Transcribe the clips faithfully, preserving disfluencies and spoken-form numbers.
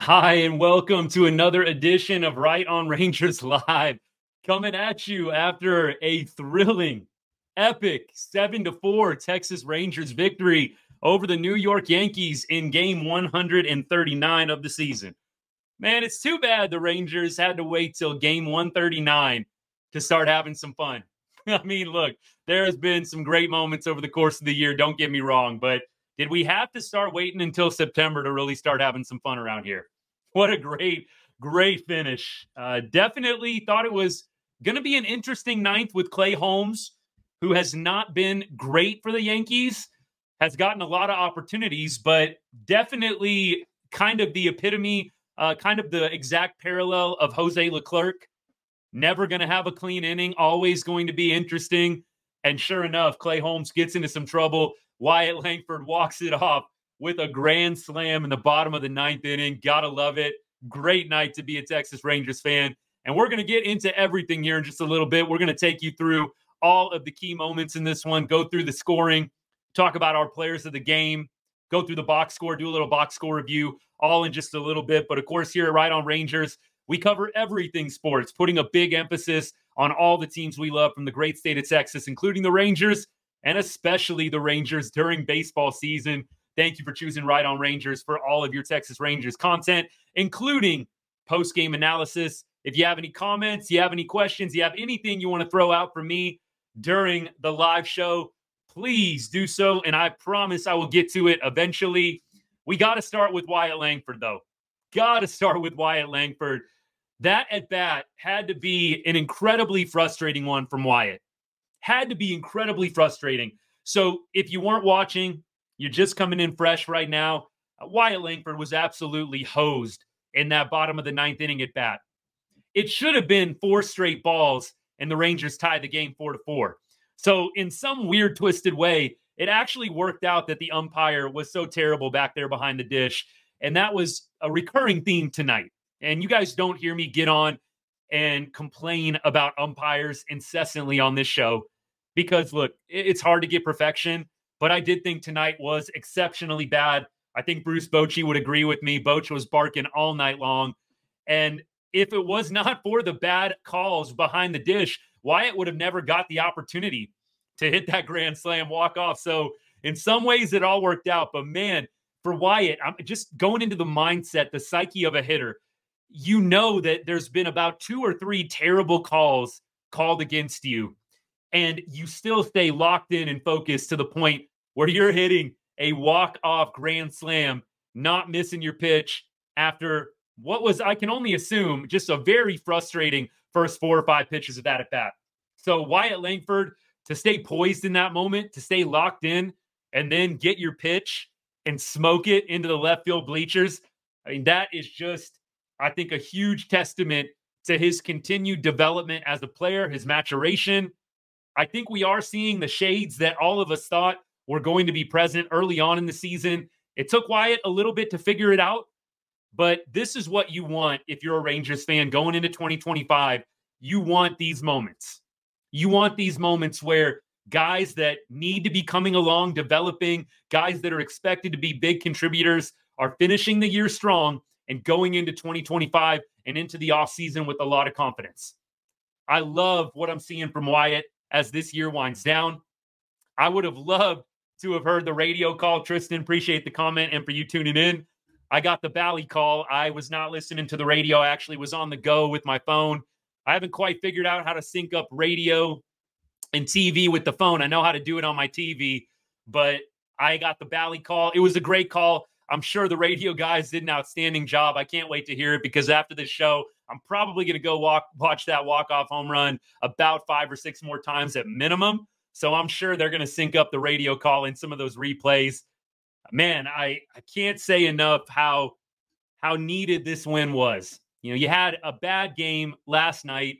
Hi, and welcome to another edition of Right on Rangers Live. Coming at you after a thrilling, epic seven to four Texas Rangers victory over the New York Yankees in game one hundred thirty-nine of the season. Man, it's too bad the Rangers had to wait till game one thirty-nine to start having some fun. I mean, look, there has been some great moments over the course of the year, don't get me wrong, but did we have to start waiting until September to really start having some fun around here? What a great, great finish. Uh, definitely thought it was going to be an interesting ninth with Clay Holmes, who has not been great for the Yankees, has gotten a lot of opportunities, but definitely kind of the epitome, uh, kind of the exact parallel of Jose Leclerc. Never going to have a clean inning, always going to be interesting. And sure enough, Clay Holmes gets into some trouble. Wyatt Langford walks it off with a grand slam in the bottom of the ninth inning. Gotta love it. Great night to be a Texas Rangers fan. And we're going to get into everything here in just a little bit. We're going to take you through all of the key moments in this one, go through the scoring, talk about our players of the game, go through the box score, do a little box score review, all in just a little bit. But of course, here at Right on Rangers, we cover everything sports, putting a big emphasis on all the teams we love from the great state of Texas, including the Rangers, and especially the Rangers during baseball season. Thank you for choosing Right on Rangers for all of your Texas Rangers content, including post-game analysis. If you have any comments, you have any questions, you have anything you want to throw out for me during the live show, please do so, and I promise I will get to it eventually. We got to start with Wyatt Langford, though. Got to start with Wyatt Langford. That at-bat had to be an incredibly frustrating one from Wyatt. Had to be incredibly frustrating. So if you weren't watching, you're just coming in fresh right now, Wyatt Langford was absolutely hosed in that bottom of the ninth inning at bat. It should have been four straight balls, and the Rangers tied the game four to four. So in some weird, twisted way, it actually worked out that the umpire was so terrible back there behind the dish. And that was a recurring theme tonight. And you guys don't hear me get on and complain about umpires incessantly on this show because, look, it's hard to get perfection. But I did think tonight was exceptionally bad. I think Bruce Bochy would agree with me. Boch was barking all night long. And if it was not for the bad calls behind the dish, Wyatt would have never got the opportunity to hit that grand slam walk-off. So in some ways, it all worked out. But, man, for Wyatt, I'm just going into the mindset, the psyche of a hitter. You know that there's been about two or three terrible calls called against you, and you still stay locked in and focused to the point where you're hitting a walk-off grand slam, not missing your pitch after what was, I can only assume, just a very frustrating first four or five pitches of that at-bat. So Wyatt Langford, to stay poised in that moment, to stay locked in, and then get your pitch and smoke it into the left field bleachers, I mean, that is just, I think, a huge testament to his continued development as a player, his maturation. I think we are seeing the shades that all of us thought were going to be present early on in the season. It took Wyatt a little bit to figure it out, but this is what you want if you're a Rangers fan going into twenty twenty-five. You want these moments. You want these moments where guys that need to be coming along, developing, guys that are expected to be big contributors are finishing the year strong and going into twenty twenty-five and into the offseason with a lot of confidence. I love what I'm seeing from Wyatt as this year winds down. I would have loved to have heard the radio call. Tristan, appreciate the comment and for you tuning in. I got the Bally call. I was not listening to the radio. I actually was on the go with my phone. I haven't quite figured out how to sync up radio and T V with the phone. I know how to do it on my T V, but I got the Bally call. It was a great call. I'm sure the radio guys did an outstanding job. I can't wait to hear it because after this show, I'm probably going to go walk, watch that walk-off home run about five or six more times at minimum. So I'm sure they're going to sync up the radio call in some of those replays. Man, I, I can't say enough how, how needed this win was. You know, you had a bad game last night,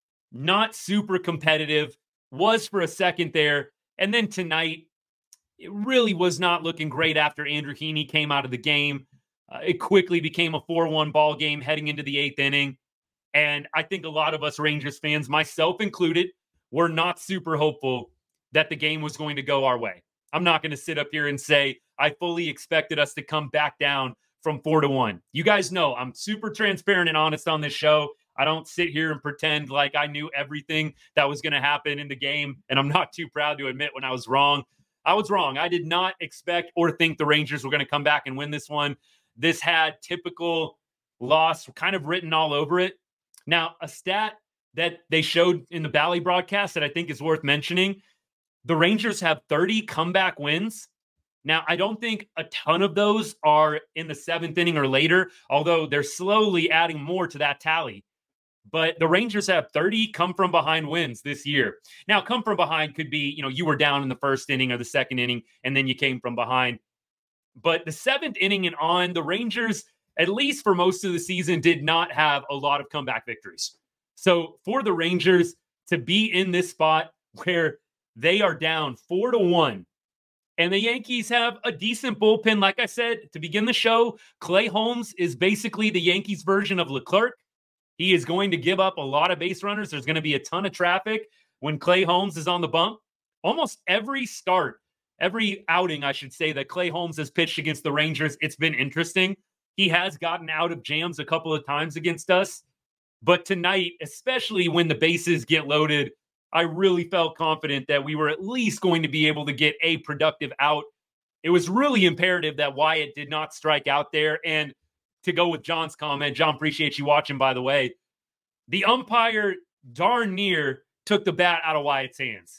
not super competitive, was for a second there. And then tonight, it really was not looking great after Andrew Heaney came out of the game. Uh, it quickly became a four one ball game heading into the eighth inning. And I think a lot of us Rangers fans, myself included, were not super hopeful that the game was going to go our way. I'm not going to sit up here and say I fully expected us to come back down from four to one. You guys know I'm super transparent and honest on this show. I don't sit here and pretend like I knew everything that was going to happen in the game, and I'm not too proud to admit when I was wrong. I was wrong. I did not expect or think the Rangers were going to come back and win this one. This had typical loss kind of written all over it. Now, a stat that they showed in the Bally broadcast that I think is worth mentioning, the Rangers have thirty comeback wins. Now, I don't think a ton of those are in the seventh inning or later, although they're slowly adding more to that tally. But the Rangers have thirty come from behind wins this year. Now, come from behind could be, you know, you were down in the first inning or the second inning, and then you came from behind. But the seventh inning and on, the Rangers, at least for most of the season, did not have a lot of comeback victories. So for the Rangers to be in this spot where they are down four to one, and the Yankees have a decent bullpen, like I said to begin the show, Clay Holmes is basically the Yankees version of Leclerc. He is going to give up a lot of base runners. There's going to be a ton of traffic when Clay Holmes is on the bump. Almost every start, every outing, I should say, that Clay Holmes has pitched against the Rangers, it's been interesting. He has gotten out of jams a couple of times against us. But tonight, especially when the bases get loaded, I really felt confident that we were at least going to be able to get a productive out. It was really imperative that Wyatt did not strike out there. And to go with John's comment, John, appreciate you watching, by the way, the umpire darn near took the bat out of Wyatt's hands.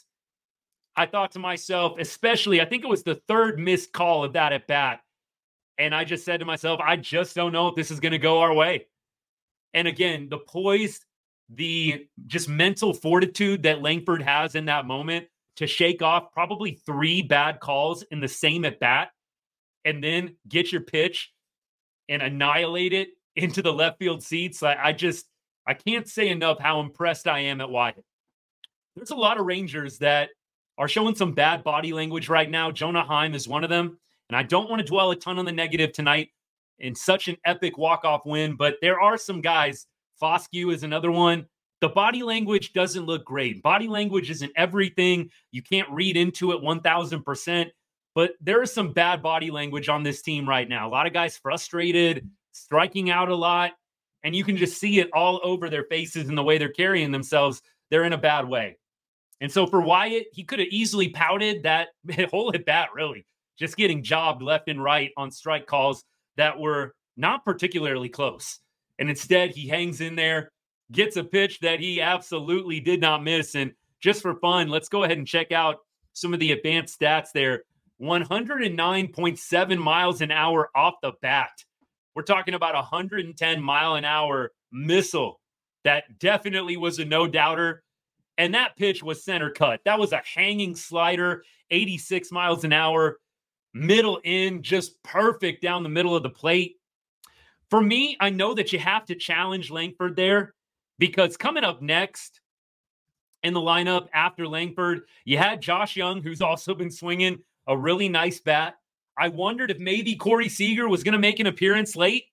I thought to myself, especially, I think it was the third missed call of that at bat. And I just said to myself, I just don't know if this is going to go our way. And again, the poise, the just mental fortitude that Langford has in that moment to shake off probably three bad calls in the same at bat and then get your pitch and annihilate it into the left field seats. I, I just, I can't say enough how impressed I am at Wyatt. There's a lot of Rangers that are showing some bad body language right now. Jonah Heim is one of them. And I don't want to dwell a ton on the negative tonight in such an epic walk-off win, but there are some guys. Foscue is another one. The body language doesn't look great. Body language isn't everything. You can't read into it one thousand percent. But there is some bad body language on this team right now. A lot of guys frustrated, striking out a lot, and you can just see it all over their faces and the way they're carrying themselves. They're in a bad way. And so for Wyatt, he could have easily pouted that whole at bat, really, just getting jobbed left and right on strike calls that were not particularly close. And instead, he hangs in there, gets a pitch that he absolutely did not miss. And just for fun, let's go ahead and check out some of the advanced stats there. one hundred nine point seven miles an hour off the bat. We're talking about a one hundred ten mile an hour missile. That definitely was a no-doubter. And that pitch was center cut. That was a hanging slider, eighty-six miles an hour, middle in, just perfect down the middle of the plate. For me, I know that you have to challenge Langford there because coming up next in the lineup after Langford, you had Josh Young, who's also been swinging a really nice bat. I wondered if maybe Corey Seager was going to make an appearance late.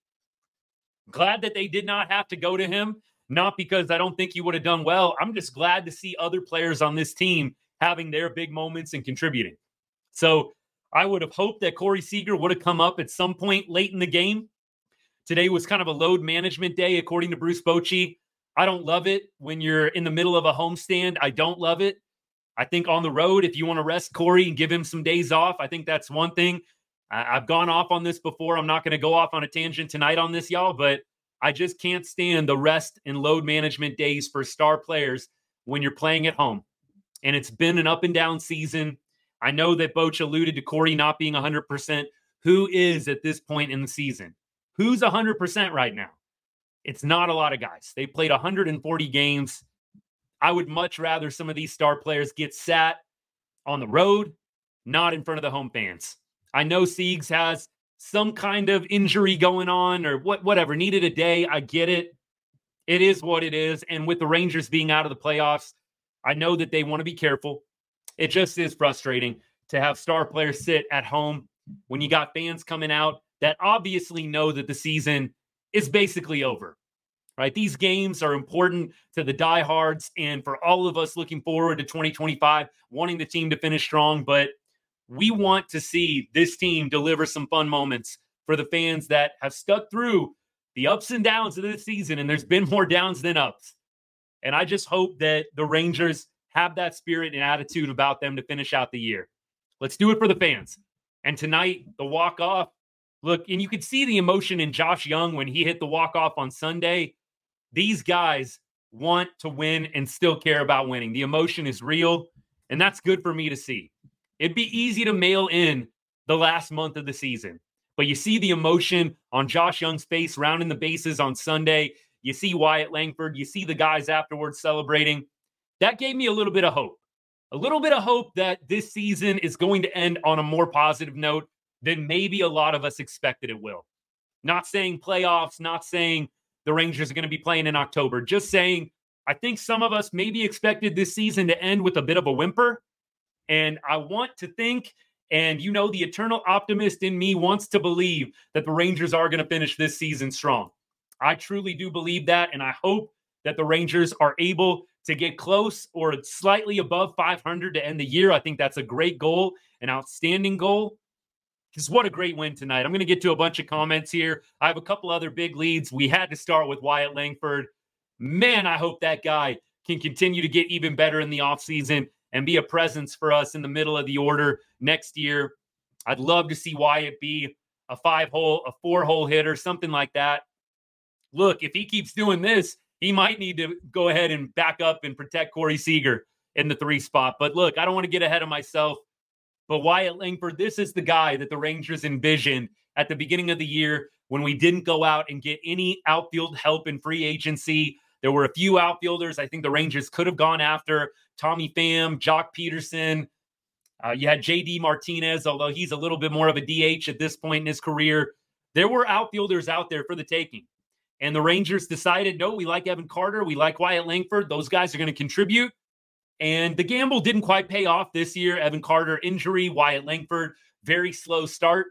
Glad that they did not have to go to him. Not because I don't think he would have done well. I'm just glad to see other players on this team having their big moments and contributing. So I would have hoped that Corey Seager would have come up at some point late in the game. Today was kind of a load management day, according to Bruce Bochy. I don't love it when you're in the middle of a homestand. I don't love it. I think on the road, if you want to rest Corey and give him some days off, I think that's one thing. I- I've gone off on this before. I'm not going to go off on a tangent tonight on this, y'all, but I just can't stand the rest and load management days for star players when you're playing at home. And it's been an up and down season. I know that Boch alluded to Corey not being one hundred percent. Who is at this point in the season? Who's one hundred percent right now? It's not a lot of guys. They played one hundred forty games. I would much rather some of these star players get sat on the road, not in front of the home fans. I know Siegs has some kind of injury going on or what, whatever, needed a day. I get it. It is what it is. And with the Rangers being out of the playoffs, I know that they want to be careful. It just is frustrating to have star players sit at home when you got fans coming out that obviously know that the season is basically over, right? These games are important to the diehards and for all of us looking forward to twenty twenty-five, wanting the team to finish strong, but we want to see this team deliver some fun moments for the fans that have stuck through the ups and downs of this season, and there's been more downs than ups. And I just hope that the Rangers have that spirit and attitude about them to finish out the year. Let's do it for the fans. And tonight, the walk-off, look, and you could see the emotion in Josh Jung when he hit the walk-off on Sunday. These guys want to win and still care about winning. The emotion is real, and that's good for me to see. It'd be easy to mail in the last month of the season, but you see the emotion on Josh Jung's face rounding the bases on Sunday. You see Wyatt Langford. You see the guys afterwards celebrating. That gave me a little bit of hope. A little bit of hope that this season is going to end on a more positive note than maybe a lot of us expected it will. Not saying playoffs, not saying the Rangers are going to be playing in October. Just saying, I think some of us maybe expected this season to end with a bit of a whimper. And I want to think, and you know, the eternal optimist in me wants to believe that the Rangers are going to finish this season strong. I truly do believe that, and I hope that the Rangers are able to get close or slightly above five hundred to end the year. I think that's a great goal, an outstanding goal. Because what a great win tonight. I'm going to get to a bunch of comments here. I have a couple other big leads. We had to start with Wyatt Langford. Man, I hope that guy can continue to get even better in the offseason and be a presence for us in the middle of the order next year. I'd love to see Wyatt be a five-hole, a four-hole hitter, something like that. Look, if he keeps doing this, he might need to go ahead and back up and protect Corey Seager in the three spot. But look, I don't want to get ahead of myself. But Wyatt Langford, this is the guy that the Rangers envisioned at the beginning of the year when we didn't go out and get any outfield help in free agency. There were a few outfielders I think the Rangers could have gone after. Tommy Pham, Jock Peterson. Uh, you had J D Martinez, although he's a little bit more of a D H at this point in his career. There were outfielders out there for the taking. And the Rangers decided, no, we like Evan Carter. We like Wyatt Langford. Those guys are going to contribute. And the gamble didn't quite pay off this year. Evan Carter injury, Wyatt Langford, very slow start.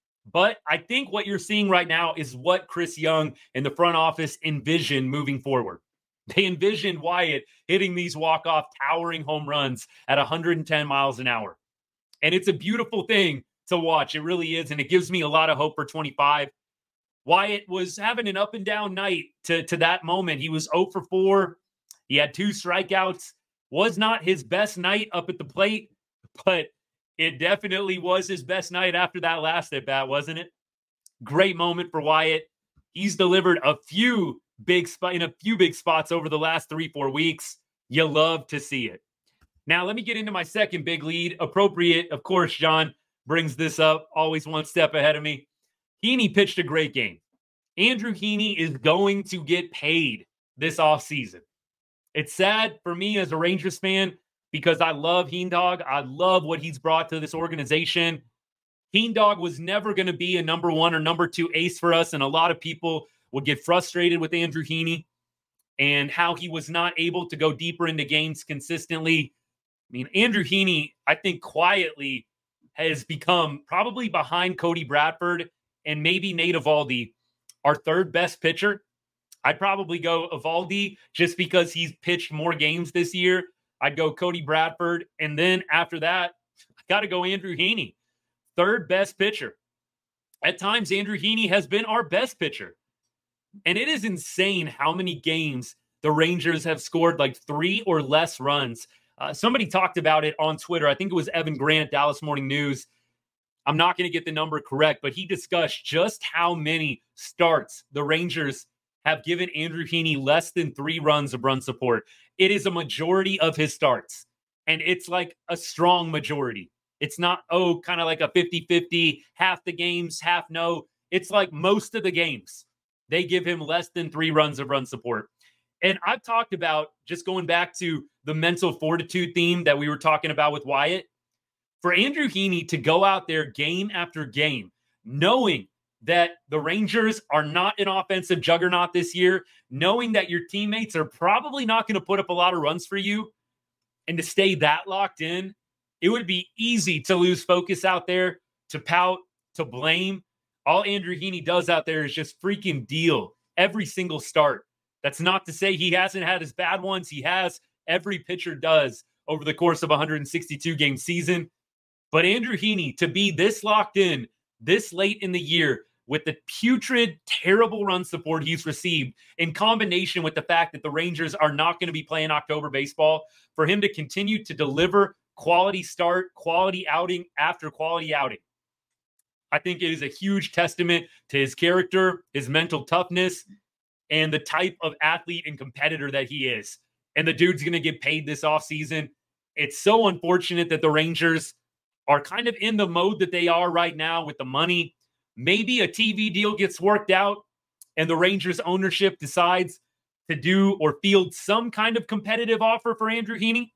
But I think what you're seeing right now is what Chris Young and the front office envisioned moving forward. They envisioned Wyatt hitting these walk-off towering home runs at one hundred ten miles an hour. And it's a beautiful thing to watch. It really is. And it gives me a lot of hope for twenty-five. Wyatt was having an up and down night to, to that moment. He was oh for four. He had two strikeouts. Was not his best night up at the plate, but it definitely was his best night after that last at bat, wasn't it? Great moment for Wyatt. He's delivered a few big spot in a few big spots over the last three, four weeks. You love to see it. Now, let me get into my second big lead. Appropriate, of course, John brings this up, always one step ahead of me. Heaney pitched a great game. Andrew Heaney is going to get paid this offseason. It's sad for me as a Rangers fan because I love Heendog. I love what he's brought to this organization. Heendog was never going to be a number one or number two ace for us, and a lot of people would get frustrated with Andrew Heaney and how he was not able to go deeper into games consistently. I mean, Andrew Heaney, I think quietly has become probably behind Cody Bradford and maybe Nate Eovaldi, our third best pitcher. I'd probably go Eovaldi just because he's pitched more games this year. I'd go Cody Bradford. And then after that, I got to go Andrew Heaney, third best pitcher. At times, Andrew Heaney has been our best pitcher. And it is insane how many games the Rangers have scored like three or less runs. Uh, somebody talked about it on Twitter. I think it was Evan Grant, Dallas Morning News. I'm not going to get the number correct, but he discussed just how many starts the Rangers have given Andrew Heaney less than three runs of run support. It is a majority of his starts, and it's like a strong majority. It's not, oh, kind of like a fifty-fifty, half the games, half no. It's like most of the games, they give him less than three runs of run support. And I've talked about, just going back to the mental fortitude theme that we were talking about with Wyatt, for Andrew Heaney to go out there game after game, knowing that the Rangers are not an offensive juggernaut this year, knowing that your teammates are probably not going to put up a lot of runs for you, and to stay that locked in, it would be easy to lose focus out there, to pout, to blame. All Andrew Heaney does out there is just freaking deal every single start. That's not to say he hasn't had his bad ones. He has. Every pitcher does over the course of a one hundred sixty-two game season. But Andrew Heaney, to be this locked in, this late in the year, with the putrid, terrible run support he's received, in combination with the fact that the Rangers are not going to be playing October baseball, for him to continue to deliver quality start, quality outing after quality outing, I think it is a huge testament to his character, his mental toughness, and the type of athlete and competitor that he is. And the dude's going to get paid this offseason. It's so unfortunate that the Rangers are kind of in the mode that they are right now with the money. Maybe a T V deal gets worked out and the Rangers ownership decides to do or field some kind of competitive offer for Andrew Heaney.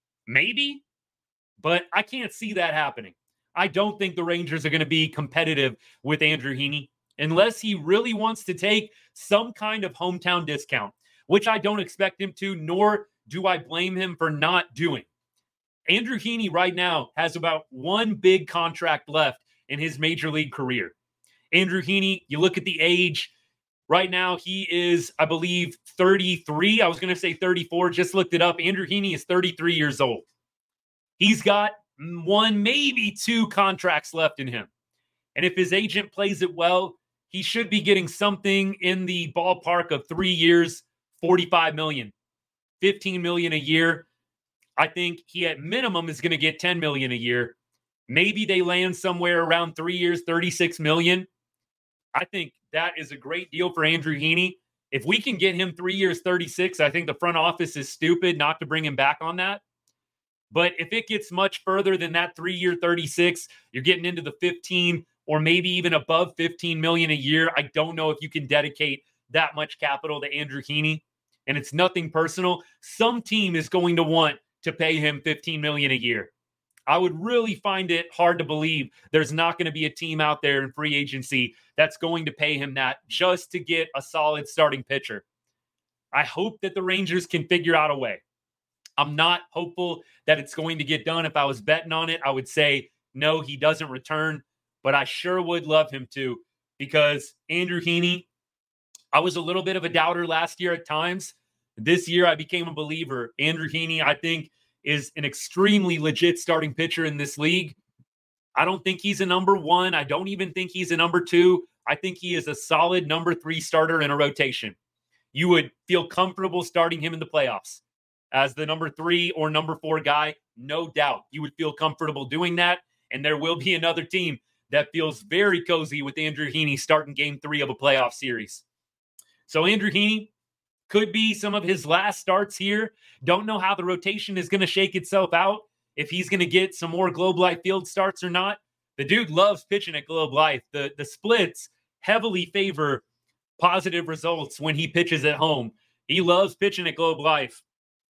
Maybe, but I can't see that happening. I don't think the Rangers are going to be competitive with Andrew Heaney unless he really wants to take some kind of hometown discount, which I don't expect him to, nor do I blame him for not doing. Andrew Heaney right now has about one big contract left in his major league career. Andrew Heaney, you look at the age, right now he is, I believe, thirty-three. I was going to say thirty-four, just looked it up. Andrew Heaney is thirty-three years old. He's got one, maybe two contracts left in him. And if his agent plays it well, he should be getting something in the ballpark of three years, forty-five million dollars, fifteen million dollars a year. I think he at minimum is going to get ten million dollars a year. Maybe they land somewhere around three years, thirty-six million dollars. I think that is a great deal for Andrew Heaney. If we can get him three years, thirty-six, I think the front office is stupid not to bring him back on that. But if it gets much further than that three-year thirty-six, you're getting into the fifteen or maybe even above fifteen million dollars a year. I don't know if you can dedicate that much capital to Andrew Heaney. And it's nothing personal. Some team is going to want to pay him fifteen million dollars a year. I would really find it hard to believe there's not going to be a team out there in free agency that's going to pay him that just to get a solid starting pitcher. I hope that the Rangers can figure out a way. I'm not hopeful that it's going to get done. If I was betting on it, I would say, no, he doesn't return. But I sure would love him to, because Andrew Heaney, I was a little bit of a doubter last year at times. This year, I became a believer. Andrew Heaney, I think, is an extremely legit starting pitcher in this league. I don't think he's a number one. I don't even think he's a number two. I think he is a solid number three starter in a rotation. You would feel comfortable starting him in the playoffs as the number three or number four guy. No doubt you would feel comfortable doing that. And there will be another team that feels very cozy with Andrew Heaney starting game three of a playoff series. So Andrew Heaney could be some of his last starts here. Don't know how the rotation is going to shake itself out, if he's going to get some more Globe Life Field starts or not. The dude loves pitching at Globe Life. The, the splits heavily favor positive results when he pitches at home. He loves pitching at Globe Life.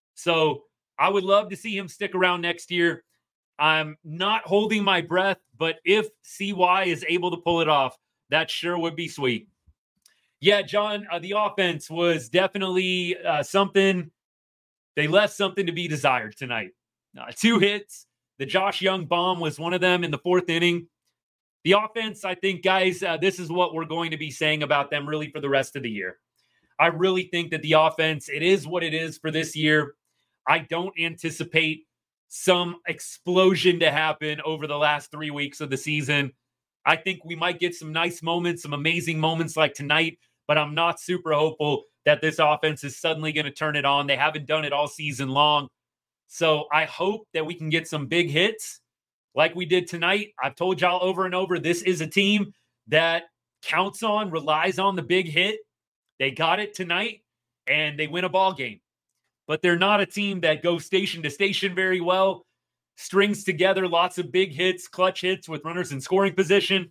So I would love to see him stick around next year. I'm not holding my breath, but if C Y is able to pull it off, that sure would be sweet. Yeah, John, uh, the offense was definitely uh, something. They left something to be desired tonight. Uh, two hits. The Josh Young bomb was one of them in the fourth inning. The offense, I think, guys, uh, this is what we're going to be saying about them really for the rest of the year. I really think that the offense, it is what it is for this year. I don't anticipate some explosion to happen over the last three weeks of the season. I think we might get some nice moments, some amazing moments like tonight, but I'm not super hopeful that this offense is suddenly going to turn it on. They haven't done it all season long. So I hope that we can get some big hits like we did tonight. I've told y'all over and over, this is a team that counts on, relies on the big hit. They got it tonight, and they win a ball game. But they're not a team that goes station to station very well, strings together lots of big hits, clutch hits with runners in scoring position.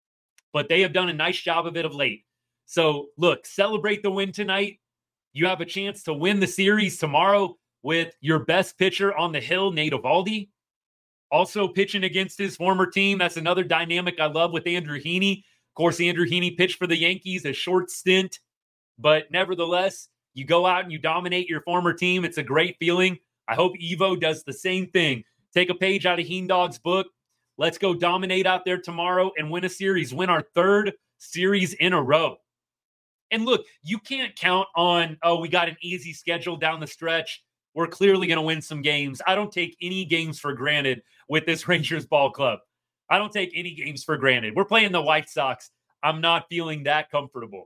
But they have done a nice job of it of late. So, look, celebrate the win tonight. You have a chance to win the series tomorrow with your best pitcher on the hill, Nate Eovaldi. Also pitching against his former team. That's another dynamic I love with Andrew Heaney. Of course, Andrew Heaney pitched for the Yankees, a short stint. But nevertheless, you go out and you dominate your former team. It's a great feeling. I hope Evo does the same thing. Take a page out of Heendog's book. Let's go dominate out there tomorrow and win a series. Win our third series in a row. And look, you can't count on, oh, we got an easy schedule down the stretch. We're clearly going to win some games. I don't take any games for granted with this Rangers ball club. I don't take any games for granted. We're playing the White Sox. I'm not feeling that comfortable.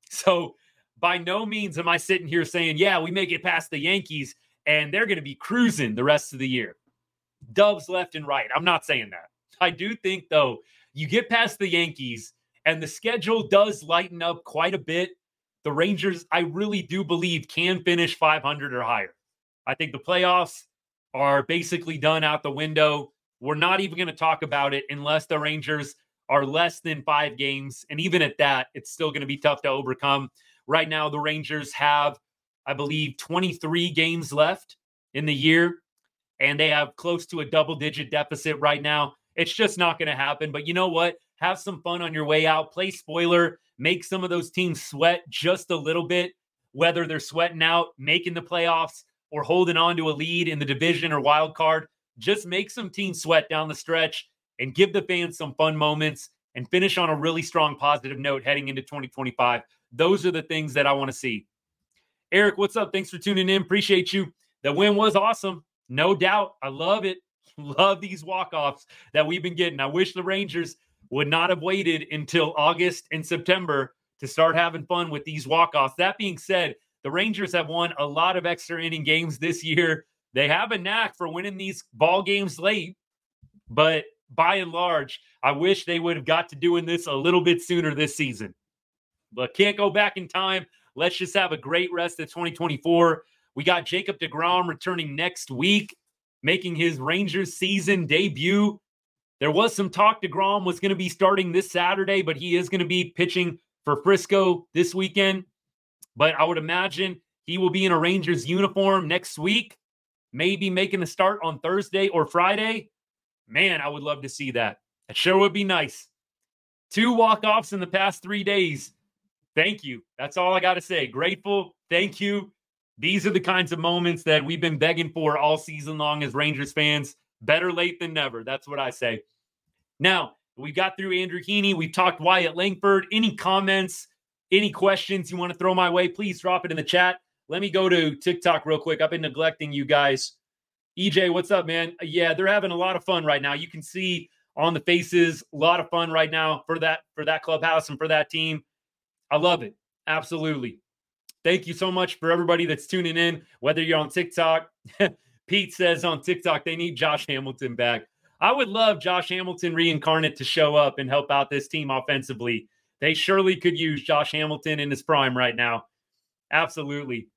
So by no means am I sitting here saying, yeah, we may get past the Yankees and they're going to be cruising the rest of the year. Dubs left and right. I'm not saying that. I do think, though, you get past the Yankees and the schedule does lighten up quite a bit. The Rangers, I really do believe, can finish five hundred or higher. I think the playoffs are basically done out the window. We're not even going to talk about it unless the Rangers are less than five games. And even at that, it's still going to be tough to overcome. Right now, the Rangers have, I believe, twenty-three games left in the year, and they have close to a double-digit deficit right now. It's just not going to happen. But you know what? Have some fun on your way out. Play spoiler. Make some of those teams sweat just a little bit, whether they're sweating out, making the playoffs, or holding on to a lead in the division or wild card. Just make some teams sweat down the stretch and give the fans some fun moments and finish on a really strong positive note heading into twenty twenty-five. Those are the things that I want to see. Eric, what's up? Thanks for tuning in. Appreciate you. The win was awesome. No doubt. I love it. Love these walk-offs that we've been getting. I wish the Rangers would not have waited until August and September to start having fun with these walk-offs. That being said, the Rangers have won a lot of extra inning games this year. They have a knack for winning these ball games late, but by and large, I wish they would have got to doing this a little bit sooner this season. But can't go back in time. Let's just have a great rest of twenty twenty-four. We got Jacob deGrom returning next week, making his Rangers season debut. There was some talk deGrom was going to be starting this Saturday, but he is going to be pitching for Frisco this weekend. But I would imagine he will be in a Rangers uniform next week, maybe making a start on Thursday or Friday. Man, I would love to see that. It sure would be nice. Two walk-offs in the past three days. Thank you. That's all I got to say. Grateful. Thank you. These are the kinds of moments that we've been begging for all season long as Rangers fans. Better late than never. That's what I say. Now, we got through Andrew Heaney. We've talked Wyatt Langford. Any comments, any questions you want to throw my way, please drop it in the chat. Let me go to TikTok real quick. I've been neglecting you guys. E J, what's up, man? Yeah, they're having a lot of fun right now. You can see on the faces, a lot of fun right now for that, for that clubhouse and for that team. I love it. Absolutely. Thank you so much for everybody that's tuning in, whether you're on TikTok. Pete says on TikTok, they need Josh Hamilton back. I would love Josh Hamilton reincarnate to show up and help out this team offensively. They surely could use Josh Hamilton in his prime right now. Absolutely.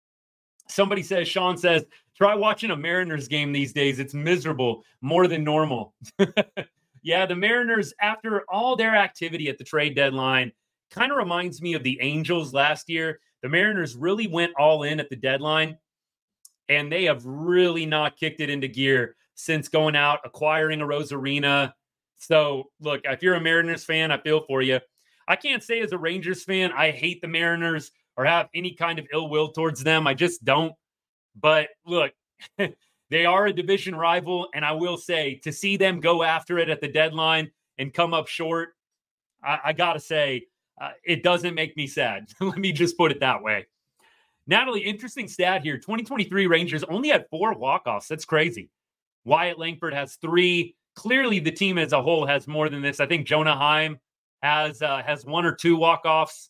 Somebody says, Sean says, try watching a Mariners game these days. It's miserable, more than normal. Yeah, the Mariners, after all their activity at the trade deadline, kind of reminds me of the Angels last year. The Mariners really went all in at the deadline, and they have really not kicked it into gear since going out, acquiring a Rosarina. So, look, if you're a Mariners fan, I feel for you. I can't say as a Rangers fan I hate the Mariners or have any kind of ill will towards them. I just don't. But, look, they are a division rival, and I will say, to see them go after it at the deadline and come up short, I, I got to say, Uh, it doesn't make me sad. Let me just put it that way. Natalie, interesting stat here. twenty twenty-three Rangers only had four walk-offs. That's crazy. Wyatt Langford has three. Clearly, the team as a whole has more than this. I think Jonah Heim has uh, has one or two walk-offs.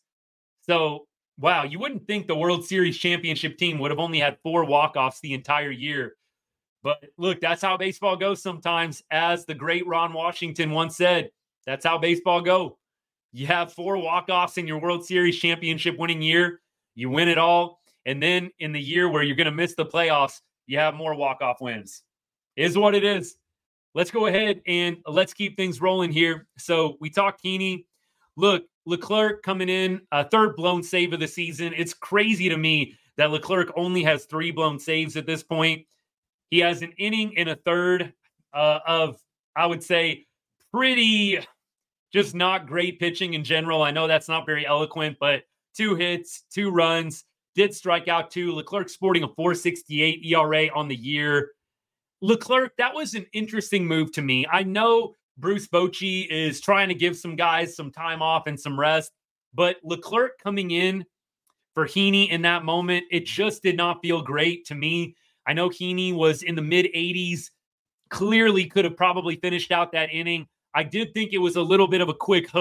So, wow, you wouldn't think the World Series championship team would have only had four walk-offs the entire year. But look, that's how baseball goes sometimes. As the great Ron Washington once said, that's how baseball goes. You have four walk-offs in your World Series championship winning year. You win it all. And then in the year where you're going to miss the playoffs, you have more walk-off wins. Is what it is. Let's go ahead and let's keep things rolling here. So we talked Heaney. Look, Leclerc coming in, a third blown save of the season. It's crazy to me that Leclerc only has three blown saves at this point. He has an inning and a third uh, of, I would say, pretty... just not great pitching in general. I know that's not very eloquent, but two hits, two runs, did strike out two. Leclerc sporting a four sixty-eight E R A on the year. Leclerc, that was an interesting move to me. I know Bruce Bochy is trying to give some guys some time off and some rest, but Leclerc coming in for Heaney in that moment, it just did not feel great to me. I know Heaney was in the mid eighties, clearly could have probably finished out that inning. I did think it was a little bit of a quick hook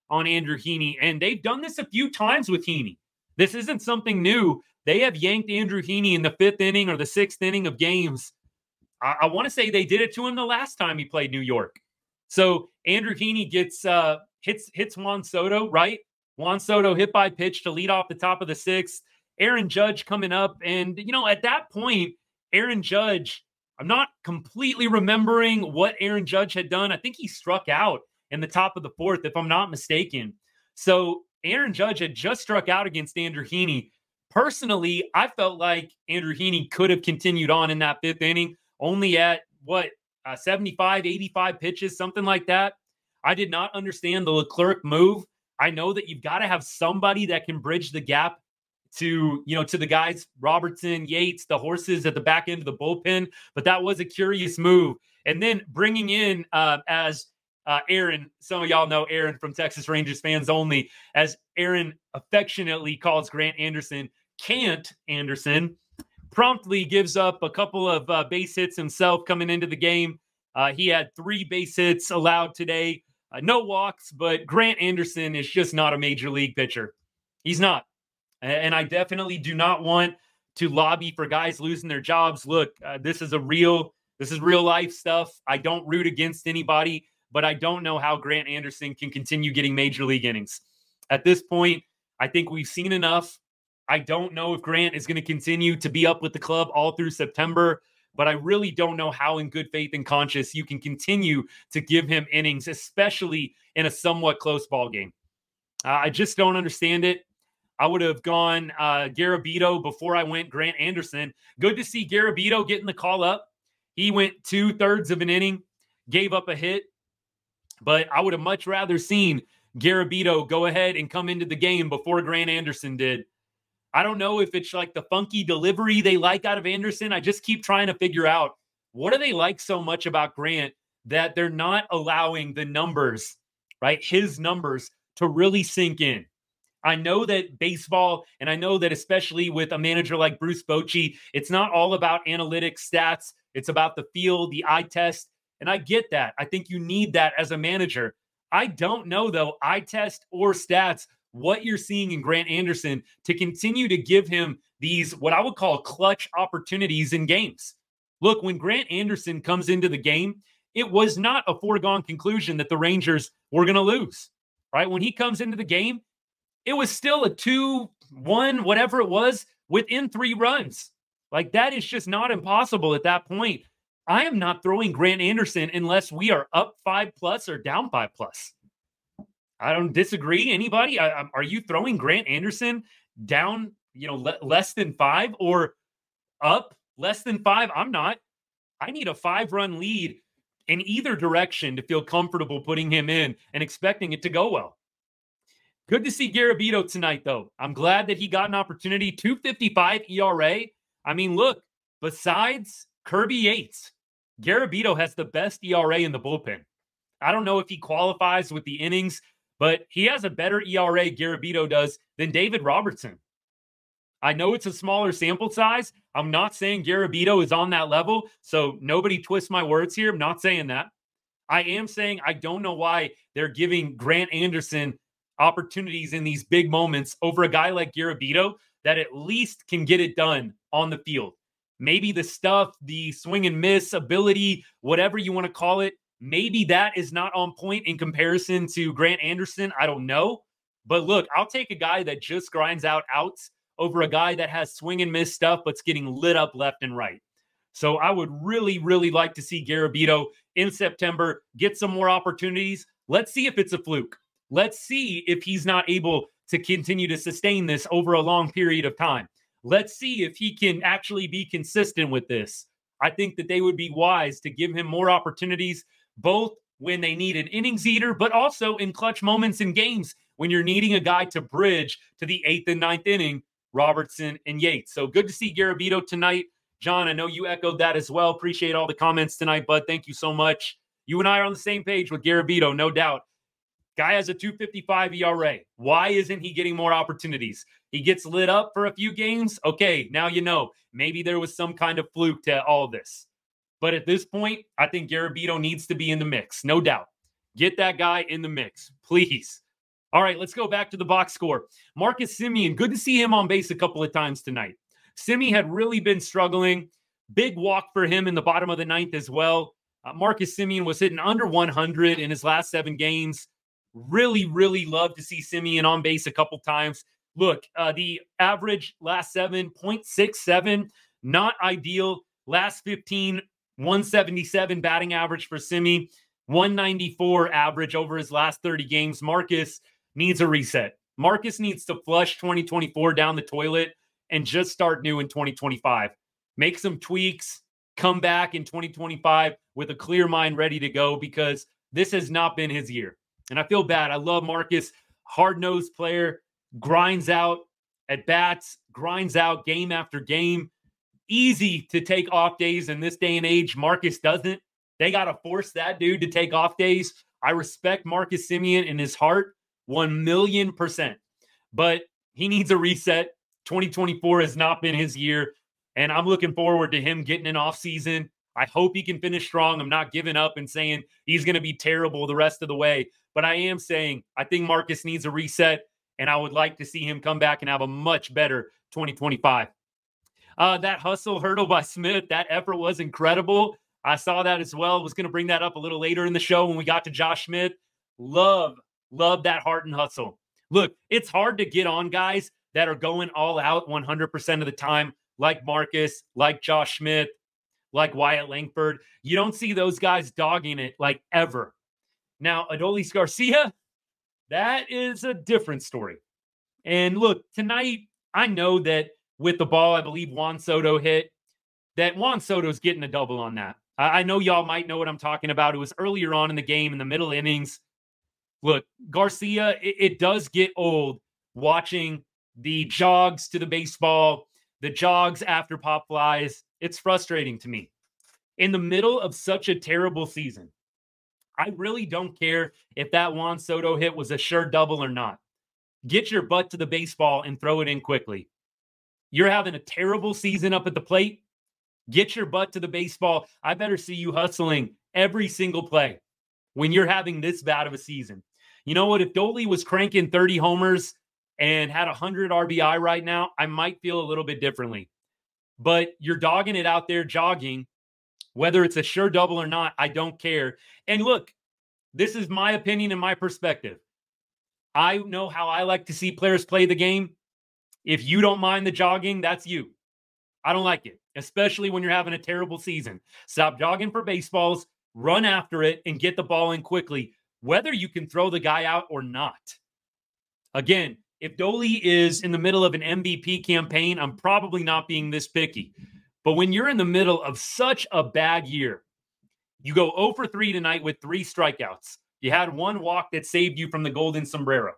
on Andrew Heaney, and they've done this a few times with Heaney. This isn't something new. They have yanked Andrew Heaney in the fifth inning or the sixth inning of games. I, I want to say they did it to him the last time he played New York. So Andrew Heaney gets uh, hits hits Juan Soto, right? Juan Soto hit by pitch to lead off the top of the sixth. Aaron Judge coming up, and you know at that point, Aaron Judge. I'm not completely remembering what Aaron Judge had done. I think he struck out in the top of the fourth, if I'm not mistaken. So Aaron Judge had just struck out against Andrew Heaney. Personally, I felt like Andrew Heaney could have continued on in that fifth inning, only at what, uh, seventy-five, eighty-five pitches, something like that. I did not understand the Leclerc move. I know that you've got to have somebody that can bridge the gap to, you know, to the guys, Robertson, Yates, the horses at the back end of the bullpen. But that was a curious move. And then bringing in uh, as uh, Aaron, some of y'all know Aaron from Texas Rangers Fans Only, as Aaron affectionately calls Grant Anderson, Can't Anderson, promptly gives up a couple of uh, base hits himself coming into the game. Uh, he had three base hits allowed today, uh, no walks, but Grant Anderson is just not a major league pitcher. He's not. And I definitely do not want to lobby for guys losing their jobs. Look, uh, this is a real, this is real life stuff. I don't root against anybody, but I don't know how Grant Anderson can continue getting major league innings. At this point, I think we've seen enough. I don't know if Grant is going to continue to be up with the club all through September, but I really don't know how in good faith and conscience you can continue to give him innings, especially in a somewhat close ball game. Uh, I just don't understand it. I would have gone uh, Garabito before I went Grant Anderson. Good to see Garabito getting the call up. He went two-thirds of an inning, gave up a hit. But I would have much rather seen Garabito go ahead and come into the game before Grant Anderson did. I don't know if it's like the funky delivery they like out of Anderson. I just keep trying to figure out what do they like so much about Grant that they're not allowing the numbers, right, his numbers to really sink in. I know that baseball, and I know that especially with a manager like Bruce Bochy, it's not all about analytics, stats. It's about the feel, the eye test. And I get that. I think you need that as a manager. I don't know, though, eye test or stats, what you're seeing in Grant Anderson to continue to give him these, what I would call clutch opportunities in games. Look, when Grant Anderson comes into the game, it was not a foregone conclusion that the Rangers were going to lose, right? When he comes into the game, it was still a two one, whatever it was, within three runs. Like, that is just not impossible at that point. I am not throwing Grant Anderson unless we are up five plus or down five plus. I don't disagree. Anybody? I, I, are you throwing Grant Anderson down, you know, le- less than five or up less than five? I'm not. I need a five-run lead in either direction to feel comfortable putting him in and expecting it to go well. Good to see Garabito tonight, though. I'm glad that he got an opportunity. two fifty-five E R A. I mean, look, besides Kirby Yates, Garabito has the best E R A in the bullpen. I don't know if he qualifies with the innings, but he has a better E R A, Garabito does, than David Robertson. I know it's a smaller sample size. I'm not saying Garabito is on that level, so nobody twist my words here. I'm not saying that. I am saying I don't know why they're giving Grant Anderson opportunities in these big moments over a guy like Garabito that at least can get it done on the field. Maybe the stuff, the swing and miss ability, whatever you want to call it, maybe that is not on point in comparison to Grant Anderson. I don't know. But look, I'll take a guy that just grinds out outs over a guy that has swing and miss stuff but's getting lit up left and right. So I would really, really like to see Garabito in September get some more opportunities. Let's see if it's a fluke. Let's see if he's not able to continue to sustain this over a long period of time. Let's see if he can actually be consistent with this. I think that they would be wise to give him more opportunities, both when they need an innings eater, but also in clutch moments in games when you're needing a guy to bridge to the eighth and ninth inning, Robertson and Yates. So good to see Garabito tonight. John, I know you echoed that as well. Appreciate all the comments tonight, bud. Thank you so much. You and I are on the same page with Garabito, no doubt. Guy has a two fifty-five E R A. Why isn't he getting more opportunities? He gets lit up for a few games. Okay, now you know. Maybe there was some kind of fluke to all this. But at this point, I think Garabito needs to be in the mix, no doubt. Get that guy in the mix, please. All right, let's go back to the box score. Marcus Semien, good to see him on base a couple of times tonight. Semien had really been struggling. Big walk for him in the bottom of the ninth as well. Uh, Marcus Semien was hitting under one hundred in his last seven games. Really, really love to see Semien on base a couple times. Look, uh, the average last seven, point six seven, not ideal. Last fifteen, one seventy-seven batting average for Semien, one ninety-four average over his last thirty games. Marcus needs a reset. Marcus needs to flush twenty twenty-four down the toilet and just start new in twenty twenty-five. Make some tweaks, come back in twenty twenty-five with a clear mind ready to go, because this has not been his year. And I feel bad. I love Marcus, hard-nosed player, grinds out at bats, grinds out game after game. Easy to take off days in this day and age. Marcus doesn't. They got to force that dude to take off days. I respect Marcus Semien in his heart, one million percent. But he needs a reset. twenty twenty-four has not been his year, and I'm looking forward to him getting an offseason. I hope he can finish strong. I'm not giving up and saying he's going to be terrible the rest of the way, but I am saying I think Marcus needs a reset, and I would like to see him come back and have a much better twenty twenty-five. Uh, that hustle hurdle by Smith, that effort was incredible. I saw that as well. I was going to bring that up a little later in the show when we got to Josh Smith. Love, love that heart and hustle. Look, it's hard to get on guys that are going all out one hundred percent of the time, like Marcus, like Josh Smith, like Wyatt Langford. You don't see those guys dogging it like ever. Now, Adolis Garcia, that is a different story. And look, tonight, I know that with the ball, I believe Juan Soto hit, that Juan Soto's getting a double on that. I, I know y'all might know what I'm talking about. It was earlier on in the game, in the middle innings. Look, Garcia, it, it does get old watching the jogs to the baseball, the jogs after pop flies. It's frustrating to me. In the middle of such a terrible season, I really don't care if that Juan Soto hit was a sure double or not. Get your butt to the baseball and throw it in quickly. You're having a terrible season up at the plate. Get your butt to the baseball. I better see you hustling every single play when you're having this bad of a season. You know what? If Dolly was cranking thirty homers and had one hundred R B I right now, I might feel a little bit differently. But you're dogging it out there, jogging. Whether it's a sure double or not, I don't care. And look, this is my opinion and my perspective. I know how I like to see players play the game. If you don't mind the jogging, that's you. I don't like it, especially when you're having a terrible season. Stop jogging for baseballs, run after it, and get the ball in quickly, whether you can throw the guy out or not. Again, if Dolly is in the middle of an M V P campaign, I'm probably not being this picky. But when you're in the middle of such a bad year, you go zero for three tonight with three strikeouts. You had one walk that saved you from the golden sombrero.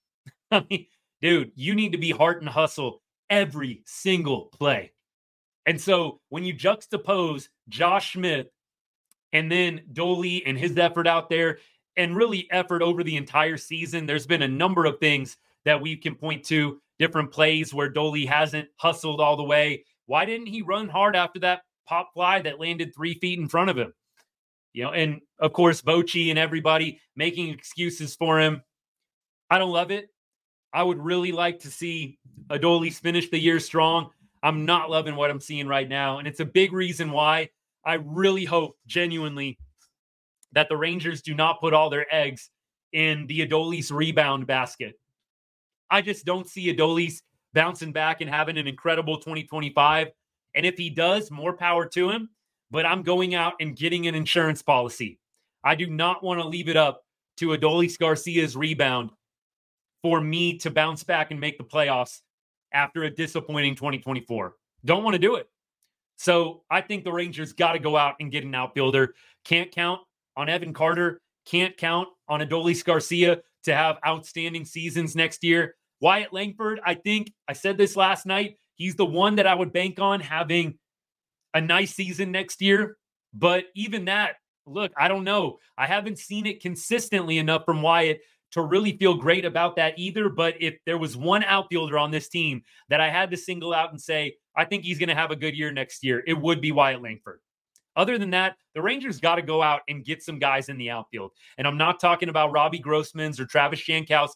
I mean, dude, you need to be heart and hustle every single play. And so when you juxtapose Josh Smith and then Dolly and his effort out there, and really effort over the entire season, there's been a number of things that we can point to, different plays where Dolly hasn't hustled all the way. Why didn't he run hard after that pop fly that landed three feet in front of him? You know, and of course, Bochy and everybody making excuses for him. I don't love it. I would really like to see Adolis finish the year strong. I'm not loving what I'm seeing right now. And it's a big reason why I really hope genuinely that the Rangers do not put all their eggs in the Adolis rebound basket. I just don't see Adolis bouncing back and having an incredible twenty twenty-five. And if he does, more power to him. But I'm going out and getting an insurance policy. I do not want to leave it up to Adolis Garcia's rebound for me to bounce back and make the playoffs after a disappointing twenty twenty-four. Don't want to do it. So I think the Rangers got to go out and get an outfielder. Can't count on Evan Carter. Can't count on Adolis Garcia to have outstanding seasons next year. Wyatt Langford, I think, I said this last night, he's the one that I would bank on having a nice season next year. But even that, look, I don't know. I haven't seen it consistently enough from Wyatt to really feel great about that either. But if there was one outfielder on this team that I had to single out and say, I think he's going to have a good year next year, it would be Wyatt Langford. Other than that, the Rangers got to go out and get some guys in the outfield. And I'm not talking about Robbie Grossman's or Travis Jankowski's.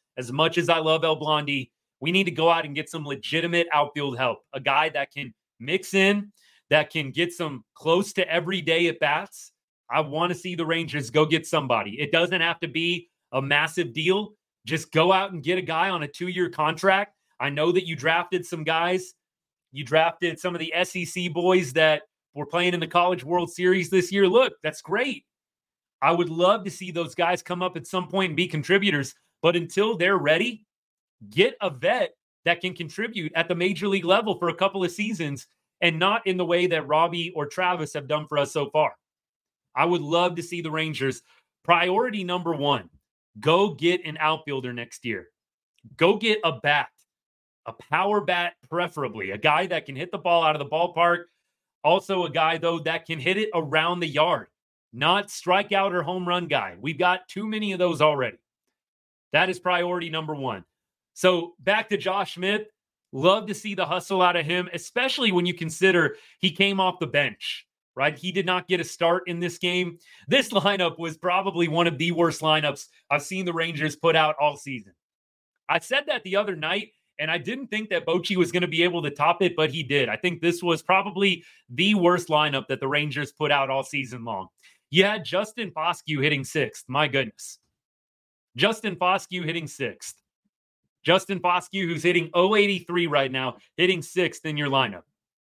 as much as I love El Blondie, we need to go out and get some legitimate outfield help. A guy that can mix in, that can get some close to everyday at bats. I want to see the Rangers go get somebody. It doesn't have to be a massive deal. Just go out and get a guy on a two-year contract. I know that you drafted some guys. You drafted some of the S E C boys that were playing in the College World Series this year. Look, that's great. I would love to see those guys come up at some point and be contributors. But until they're ready, get a vet that can contribute at the major league level for a couple of seasons and not in the way that Robbie or Travis have done for us so far. I would love to see the Rangers. Priority number one, go get an outfielder next year. Go get a bat, a power bat preferably, a guy that can hit the ball out of the ballpark. Also a guy, though, that can hit it around the yard, not strikeout or home run guy. We've got too many of those already. That is priority number one. So back to Josh Smith. Love to see the hustle out of him, especially when you consider he came off the bench, right? He did not get a start in this game. This lineup was probably one of the worst lineups I've seen the Rangers put out all season. I said that the other night, and I didn't think that Bochy was going to be able to top it, but he did. I think this was probably the worst lineup that the Rangers put out all season long. You had Justin Foscue hitting sixth. My goodness. Justin Foscue hitting sixth. Justin Foscue, who's hitting oh eighty-three right now, hitting sixth in your lineup.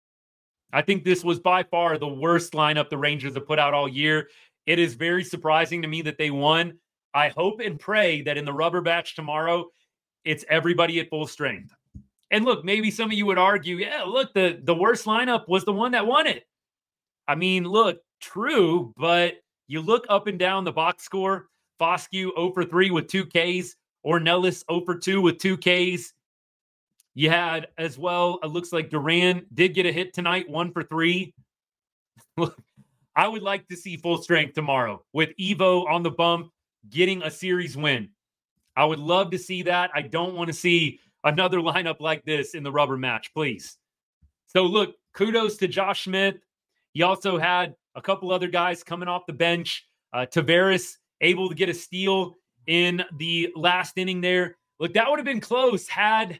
I think this was by far the worst lineup the Rangers have put out all year. It is very surprising to me that they won. I hope and pray that in the rubber match tomorrow, it's everybody at full strength. And look, maybe some of you would argue, yeah, look, the, the worst lineup was the one that won it. I mean, look, true, but you look up and down the box score, Foscue oh for three with two Ks, Ornelas oh for two with two Ks. You had as well, it looks like Duran did get a hit tonight, one for three. Look, I would like to see full strength tomorrow with Evo on the bump, getting a series win. I would love to see that. I don't want to see another lineup like this in the rubber match, please. So look, kudos to Josh Smith. He also had a couple other guys coming off the bench. Uh, Tavares able to get a steal in the last inning there. Look, that would have been close had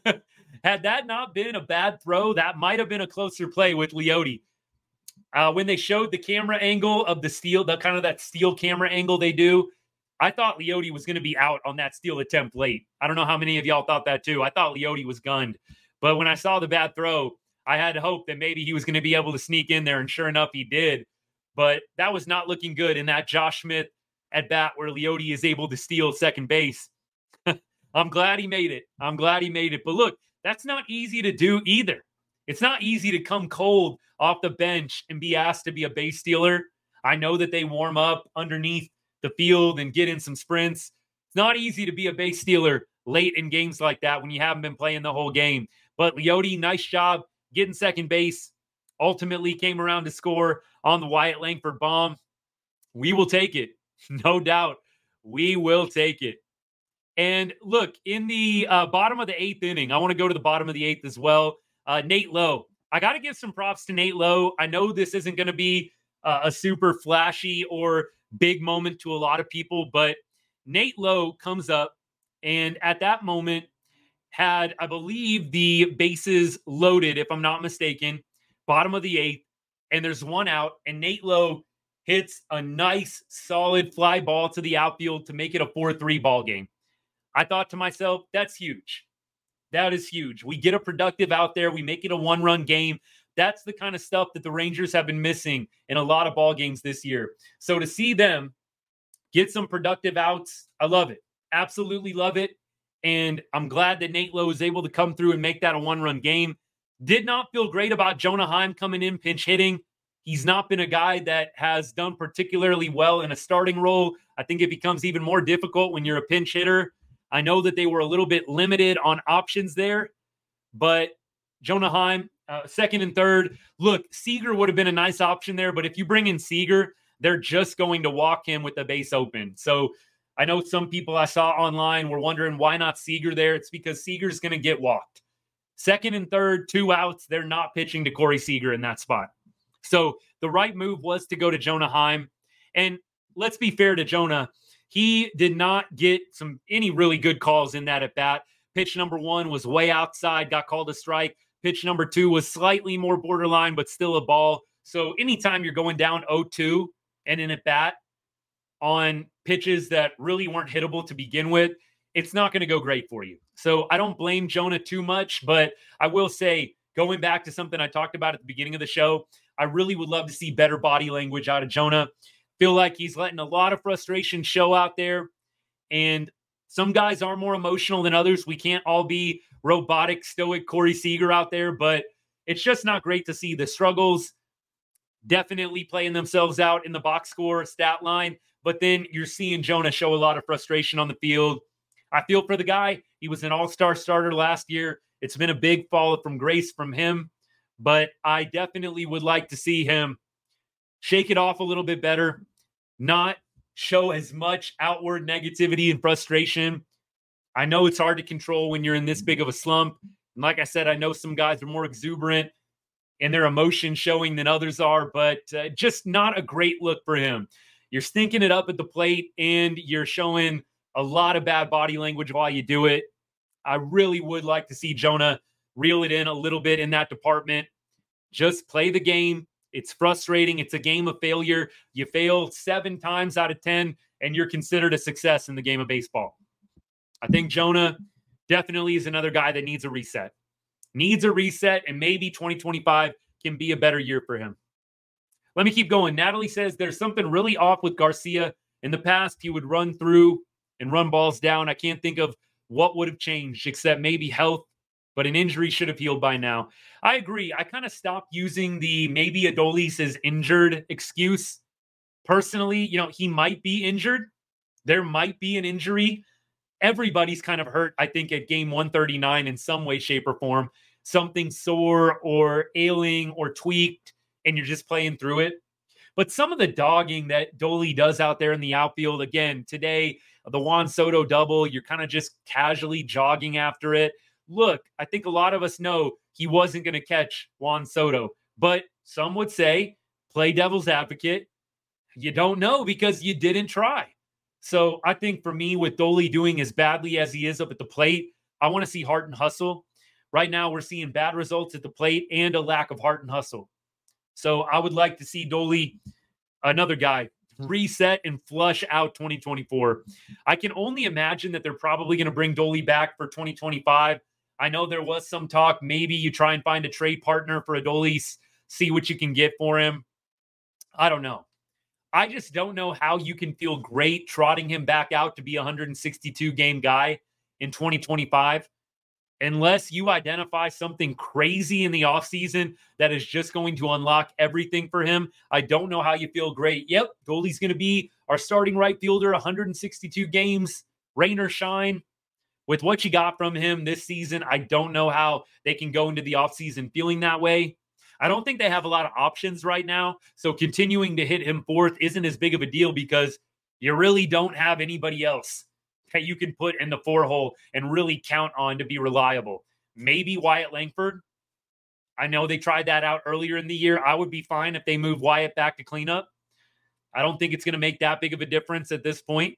had that not been a bad throw. That might have been a closer play with Leote. Uh, when they showed the camera angle of the steal, the kind of that steal camera angle they do, I thought Leote was going to be out on that steal attempt late. I don't know how many of y'all thought that too. I thought Leote was gunned. But when I saw the bad throw, I had hope that maybe he was going to be able to sneak in there, and sure enough, he did. But that was not looking good in that Josh Smith at bat where Leote is able to steal second base. I'm glad he made it. I'm glad he made it. But look, that's not easy to do either. It's not easy to come cold off the bench and be asked to be a base stealer. I know that they warm up underneath the field and get in some sprints. It's not easy to be a base stealer late in games like that when you haven't been playing the whole game. But Leote, nice job getting second base. Ultimately came around to score on the Wyatt Langford bomb. We will take it. No doubt. We will take it. And look, in the uh, bottom of the eighth inning, I want to go to the bottom of the eighth as well. Uh, Nate Lowe. I got to give some props to Nate Lowe. I know this isn't going to be uh, a super flashy or big moment to a lot of people, but Nate Lowe comes up and at that moment had, I believe, the bases loaded, if I'm not mistaken, bottom of the eighth, and there's one out, and Nate Lowe hits a nice, solid fly ball to the outfield to make it a four three ball game. I thought to myself, that's huge. That is huge. We get a productive out there. We make it a one-run game. That's the kind of stuff that the Rangers have been missing in a lot of ball games this year. So to see them get some productive outs, I love it. Absolutely love it. And I'm glad that Nate Lowe was able to come through and make that a one-run game. Did not feel great about Jonah Heim coming in, pinch hitting. He's not been a guy that has done particularly well in a starting role. I think it becomes even more difficult when you're a pinch hitter. I know that they were a little bit limited on options there, but Jonah Heim, uh, second and third. Look, Seager would have been a nice option there, but if you bring in Seager, they're just going to walk him with the base open. So I know some people I saw online were wondering why not Seager there. It's because Seager's going to get walked. Second and third, two outs. They're not pitching to Corey Seager in that spot. So the right move was to go to Jonah Heim. And let's be fair to Jonah. he did not get some any really good calls in that at bat. Pitch number one was way outside, got called a strike. Pitch number two was slightly more borderline, but still a ball. So anytime you're going down oh two and in at bat on pitches that really weren't hittable to begin with, it's not going to go great for you. So I don't blame Jonah too much, but I will say, going back to something I talked about at the beginning of the show, I really would love to see better body language out of Jonah. Feel like he's letting a lot of frustration show out there. And some guys are more emotional than others. We can't all be robotic, stoic Corey Seager out there, but it's just not great to see the struggles definitely playing themselves out in the box score stat line. But then you're seeing Jonah show a lot of frustration on the field. I feel for the guy. He was an all-star starter last year. It's been a big fall from grace from him, but I definitely would like to see him shake it off a little bit better, not show as much outward negativity and frustration. I know it's hard to control when you're in this big of a slump. And like I said, I know some guys are more exuberant in their emotion showing than others are, but uh, just not a great look for him. You're stinking it up at the plate and you're showing a lot of bad body language while you do it. I really would like to see Jonah reel it in a little bit in that department. Just play the game. It's frustrating. It's a game of failure. You fail seven times out of ten, and you're considered a success in the game of baseball. I think Jonah definitely is another guy that needs a reset. Needs a reset, and maybe twenty twenty-five can be a better year for him. Let me keep going. Natalie says there's something really off with Garcia. In the past, he would run through and run balls down. I can't think of what would have changed except maybe health, but an injury should have healed by now. I agree. I kind of stopped using the maybe Adolis is injured excuse. Personally, you know, he might be injured. There might be an injury. Everybody's kind of hurt, I think, at game one thirty-nine in some way, shape, or form. Something sore or ailing or tweaked, and you're just playing through it. But some of the dogging that Dolly does out there in the outfield, again, today, the Juan Soto double, you're kind of just casually jogging after it. Look, I think a lot of us know he wasn't going to catch Juan Soto, but some would say, play devil's advocate. You don't know because you didn't try. So I think for me, with Dolly doing as badly as he is up at the plate, I want to see heart and hustle. Right now, we're seeing bad results at the plate and a lack of heart and hustle. So I would like to see Dolly, another guy, reset and flush out twenty twenty-four. I can only imagine that they're probably going to bring Dolly back for twenty twenty-five. I know there was some talk. Maybe you try and find a trade partner for Adolis, see what you can get for him. I don't know. I just don't know how you can feel great trotting him back out to be a one hundred sixty-two game guy in twenty twenty-five. Unless you identify something crazy in the offseason that is just going to unlock everything for him, I don't know how you feel great. Yep, Dolly's going to be our starting right fielder, one hundred sixty-two games, rain or shine. With what you got from him this season, I don't know how they can go into the offseason feeling that way. I don't think they have a lot of options right now, so continuing to hit him fourth isn't as big of a deal because you really don't have anybody else that you can put in the four hole and really count on to be reliable. Maybe Wyatt Langford. I know they tried that out earlier in the year. I would be fine if they move Wyatt back to cleanup. I don't think it's going to make that big of a difference at this point.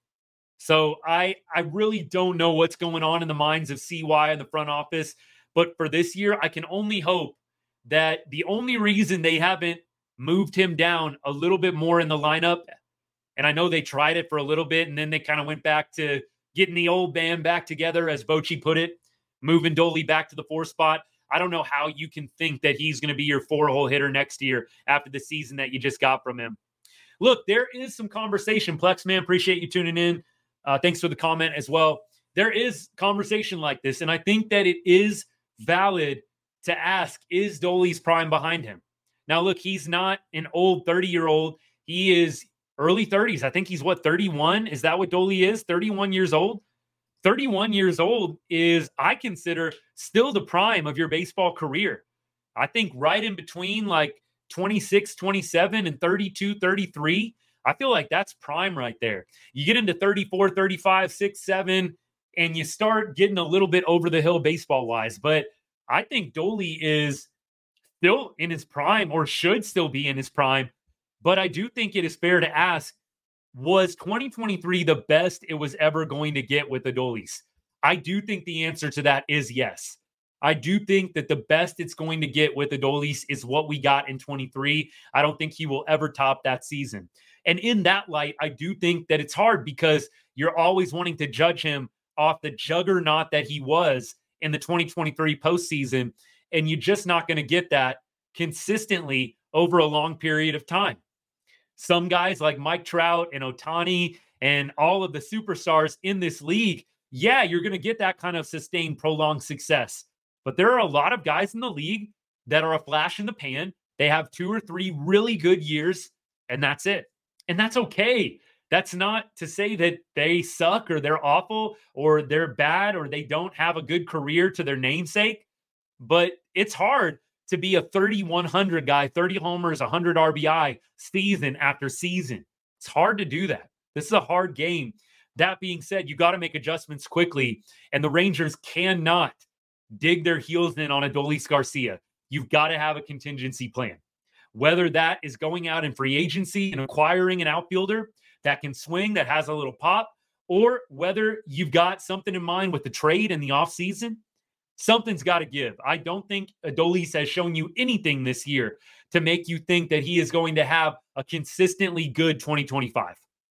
So I, I really don't know what's going on in the minds of C Y in the front office. But for this year, I can only hope that the only reason they haven't moved him down a little bit more in the lineup, and I know they tried it for a little bit, and then they kind of went back to getting the old band back together, as Bochy put it, moving Dolly back to the four spot. I don't know how you can think that he's going to be your four-hole hitter next year after the season that you just got from him. Look, there is some conversation. Plex, man, appreciate you tuning in. Uh, thanks for the comment as well. There is conversation like this, and I think that it is valid to ask, is Dolly's prime behind him? Now, look, he's not an old thirty-year-old. He is early thirties. I think he's, what, thirty-one? Is that what Dolly is? thirty-one years old? thirty-one years old is, I consider, still the prime of your baseball career. I think right in between like twenty-six, twenty-seven and thirty-two, thirty-three. I feel like that's prime right there. You get into thirty-four, thirty-five, six, seven, and you start getting a little bit over the hill baseball-wise. But I think Dolly is still in his prime, or should still be in his prime. But I do think it is fair to ask, Was twenty twenty-three the best it was ever going to get with Adolis? I do think the answer to that is yes. I do think that the best it's going to get with Adolis is what we got in twenty-three. I don't think he will ever top that season. And in that light, I do think that it's hard because you're always wanting to judge him off the juggernaut that he was in the twenty twenty-three postseason. And you're just not going to get that consistently over a long period of time. Some guys like Mike Trout and Ohtani and all of the superstars in this league, yeah, you're going to get that kind of sustained, prolonged success. But there are a lot of guys in the league that are a flash in the pan. They have two or three really good years, and that's it. And that's okay. That's not to say that they suck or they're awful or they're bad or they don't have a good career to their namesake. But it's hard to be a thirty-one hundred guy, thirty homers, one hundred R B I season after season. It's hard to do that. This is a hard game. That being said, you got to make adjustments quickly, and the Rangers cannot dig their heels in on Adolis Garcia. You've got to have a contingency plan. Whether that is going out in free agency and acquiring an outfielder that can swing, that has a little pop, or whether you've got something in mind with the trade in the offseason, something's got to give. I don't think Adolis has shown you anything this year to make you think that he is going to have a consistently good twenty twenty-five.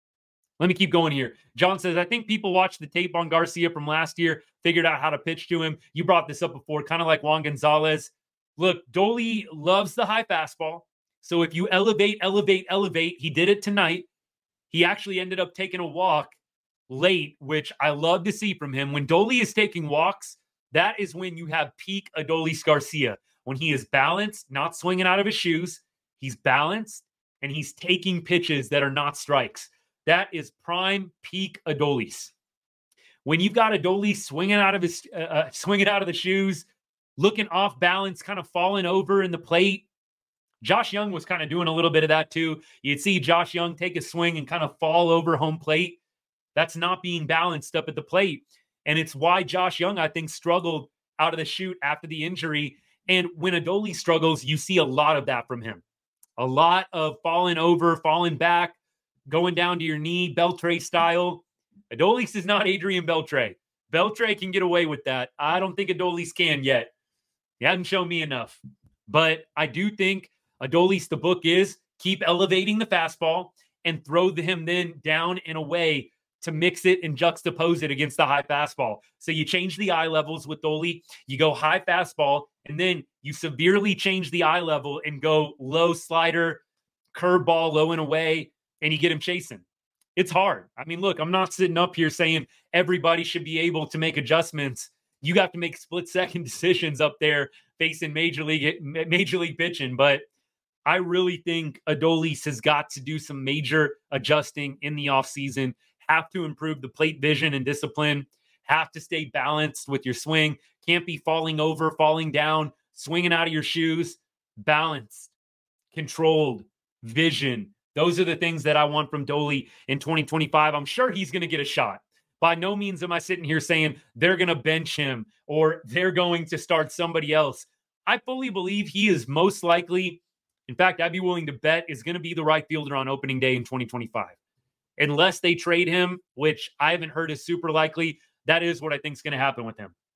Let me keep going here. John says, I think people watched the tape on Garcia from last year, figured out how to pitch to him. You brought this up before, kind of like Juan Gonzalez. Look, Dolly loves the high fastball. So if you elevate, elevate, elevate, he did it tonight. He actually ended up taking a walk late, which I love to see from him. When Dolly is taking walks, that is when you have peak Adolis Garcia. When he is balanced, not swinging out of his shoes, he's balanced, and he's taking pitches that are not strikes. That is prime peak Adolis. When you've got Adolis swinging out of his uh, uh, swinging out of the shoes, looking off balance, kind of falling over in the plate. Josh Young was kind of doing a little bit of that too. You'd see Josh Young take a swing and kind of fall over home plate. That's not being balanced up at the plate. And it's why Josh Young, I think, struggled out of the chute after the injury. And when Adolis struggles, you see a lot of that from him. A lot of falling over, falling back, going down to your knee, Beltre style. Adolis is not Adrian Beltre. Beltre can get away with that. I don't think Adolis can yet. He hasn't shown me enough. But I do think Adolis, the book is, keep elevating the fastball and throw him then down and away to mix it and juxtapose it against the high fastball. So you change the eye levels with Dolly, you go high fastball, and then you severely change the eye level and go low slider, curveball, low and away, and you get him chasing. It's hard. I mean, look, I'm not sitting up here saying everybody should be able to make adjustments. You got to make split-second decisions up there facing major league major league pitching. But I really think Adolis has got to do some major adjusting in the offseason, have to improve the plate vision and discipline, have to stay balanced with your swing, can't be falling over, falling down, swinging out of your shoes. Balanced, controlled, vision. Those are the things that I want from Dolly in twenty twenty-five. I'm sure he's going to get a shot. By no means am I sitting here saying they're going to bench him or they're going to start somebody else. I fully believe he is most likely, in fact, I'd be willing to bet, is going to be the right fielder on opening day in twenty twenty-five. Unless they trade him, which I haven't heard is super likely, that is what I think is going to happen with him.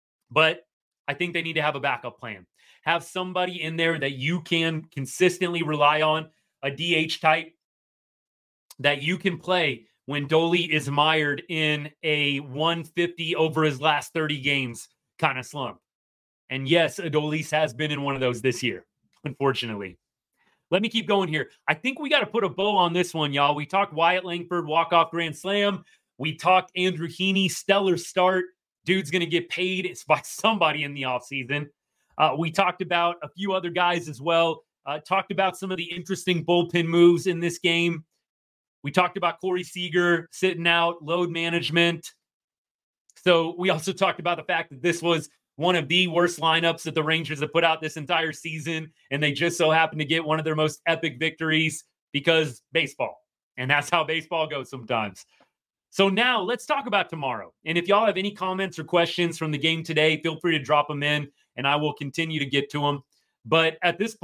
But I think they need to have a backup plan. Have somebody in there that you can consistently rely on, a D H type that you can play when Dolly is mired in a one fifty over his last thirty games kind of slump. And yes, Adolis has been in one of those this year, unfortunately. Let me keep going here. I think we got to put a bow on this one, y'all. We talked Wyatt Langford, walk-off grand slam. We talked Andrew Heaney, stellar start. Dude's going to get paid. It's by somebody in the offseason. Uh, we talked about a few other guys as well. Uh, talked about some of the interesting bullpen moves in this game. We talked about Corey Seager sitting out, load management. So we also talked about the fact that this was one of the worst lineups that the Rangers have put out this entire season, and they just so happened to get one of their most epic victories because baseball. And that's how baseball goes sometimes. So now let's talk about tomorrow. And if y'all have any comments or questions from the game today, feel free to drop them in, and I will continue to get to them. But at this point,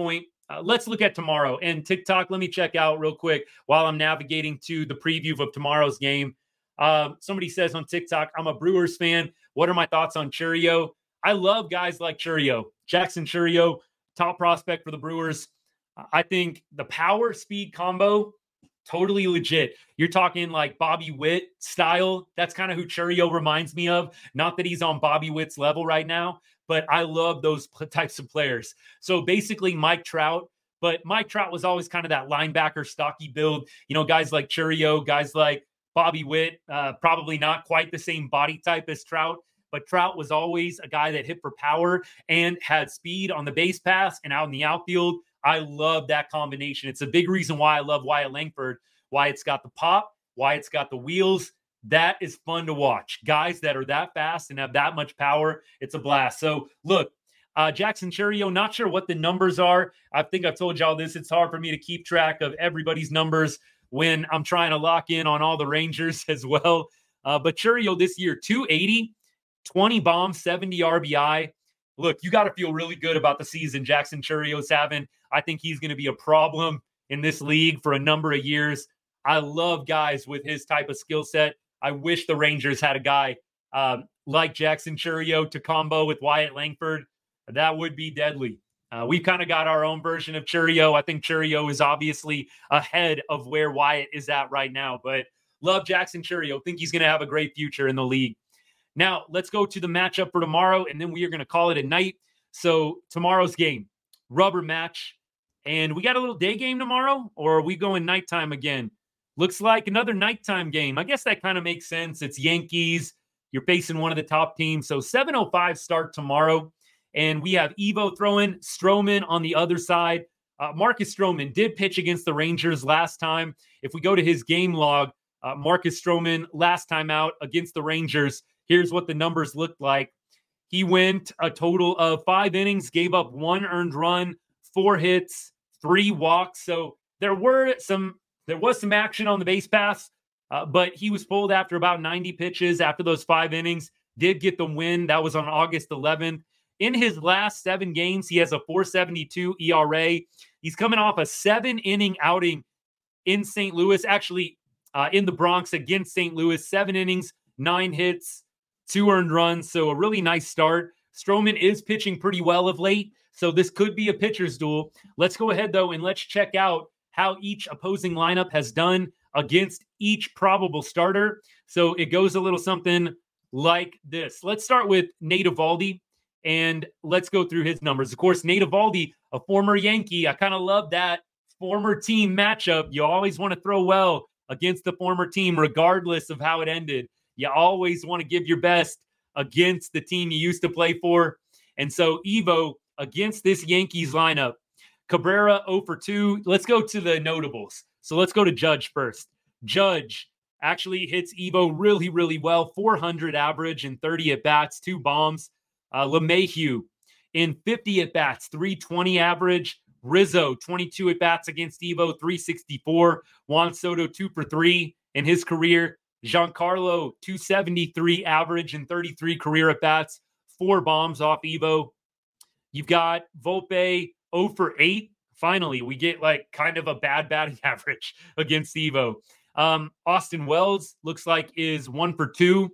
Uh, let's look at tomorrow. And TikTok, let me check out real quick while I'm navigating to the preview of tomorrow's game. Uh, somebody says on TikTok, I'm a Brewers fan. What are my thoughts on Chourio? I love guys like Chourio. Jackson Chourio, top prospect for the Brewers. I think the power speed combo, totally legit. You're talking like Bobby Witt style. That's kind of who Chourio reminds me of. Not that he's on Bobby Witt's level right now, but I love those types of players. So basically Mike Trout, but Mike Trout was always kind of that linebacker stocky build. You know, guys like Chourio, guys like Bobby Witt, uh, probably not quite the same body type as Trout, but Trout was always a guy that hit for power and had speed on the base pass and out in the outfield. I love that combination. It's a big reason why I love Wyatt Langford, why it's got the pop, why it's got the wheels. That is fun to watch. Guys that are that fast and have that much power, it's a blast. So look, uh, Jackson Chourio, not sure what the numbers are. I think I've told y'all this. It's hard for me to keep track of everybody's numbers when I'm trying to lock in on all the Rangers as well. Uh, but Chourio this year, two eighty, twenty bombs, seventy R B I. Look, you got to feel really good about the season Jackson Chourio's having. I think he's going to be a problem in this league for a number of years. I love guys with his type of skill set. I wish the Rangers had a guy um, like Jackson Chourio to combo with Wyatt Langford. That would be deadly. Uh, we've kind of got our own version of Chourio. I think Chourio is obviously ahead of where Wyatt is at right now, but love Jackson Chourio. Think he's going to have a great future in the league. Now, let's go to the matchup for tomorrow, and then we are going to call it a night. So tomorrow's game, rubber match. And we got a little day game tomorrow, or are we going nighttime again? Looks like another nighttime game. I guess that kind of makes sense. It's Yankees. You're facing one of the top teams. So seven oh five start tomorrow. And we have Evo throwing, Stroman on the other side. Uh, Marcus Stroman did pitch against the Rangers last time. If we go to his game log, uh, Marcus Stroman last time out against the Rangers, here's what the numbers looked like. He went a total of five innings, gave up one earned run, four hits, three walks. So there were some, there was some action on the base pass, uh, but he was pulled after about ninety pitches after those five innings, did get the win. That was on August eleventh. In his last seven games, he has a four seventy-two E R A. He's coming off a seven inning outing in Saint Louis, actually uh, in the Bronx against Saint Louis, seven innings, nine hits, two earned runs. So a really nice start. Stroman is pitching pretty well of late, so this could be a pitcher's duel. Let's go ahead, though, and let's check out how each opposing lineup has done against each probable starter. So it goes a little something like this. Let's start with Nate Eovaldi, and let's go through his numbers. Of course, Nate Eovaldi, a former Yankee. I kind of love that former team matchup. You always want to throw well against the former team, regardless of how it ended. You always want to give your best against the team you used to play for. And so Evo against this Yankees lineup, Cabrera oh for two. Let's go to the notables. So let's go to Judge first. Judge actually hits Evo really, really well. four hundred average and thirty at-bats, two bombs. Uh, LeMahieu in fifty at-bats, three twenty average. Rizzo, twenty-two at-bats against Evo, three sixty-four. Juan Soto, two for three in his career. Giancarlo, two seventy-three average and thirty-three career at-bats, four bombs off Evo. You've got Volpe, oh for eight. Finally, we get like kind of a bad batting average against Evo. Um, Austin Wells looks like is one for two.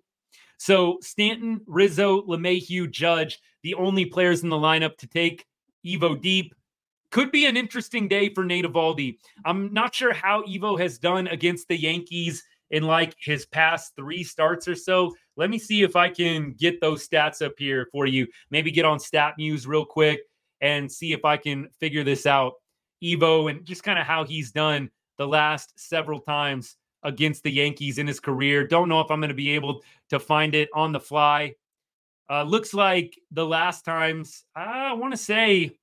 So Stanton, Rizzo, LeMahieu, Judge, the only players in the lineup to take Evo deep. Could be an interesting day for Nate Eovaldi. I'm not sure how Evo has done against the Yankees in like his past three starts or so. Let me see if I can get those stats up here for you. Maybe get on StatMuse real quick and see if I can figure this out. Evo and just kind of how he's done the last several times against the Yankees in his career. Don't know if I'm going to be able to find it on the fly. Uh, looks like the last times, I want to say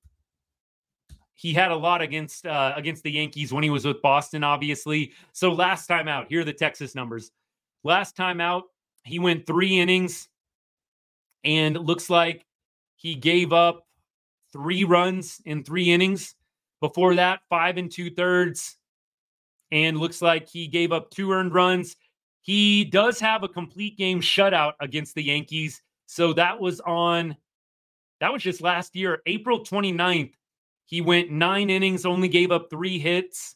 he had a lot against uh, against the Yankees when he was with Boston, obviously. So last time out, here are the Texas numbers. Last time out, he went three innings, and it looks like he gave up three runs in three innings. Before that, five and two thirds, and looks like he gave up two earned runs. He does have a complete game shutout against the Yankees. So that was on, that was just last year, April twenty-ninth. He went nine innings, only gave up three hits,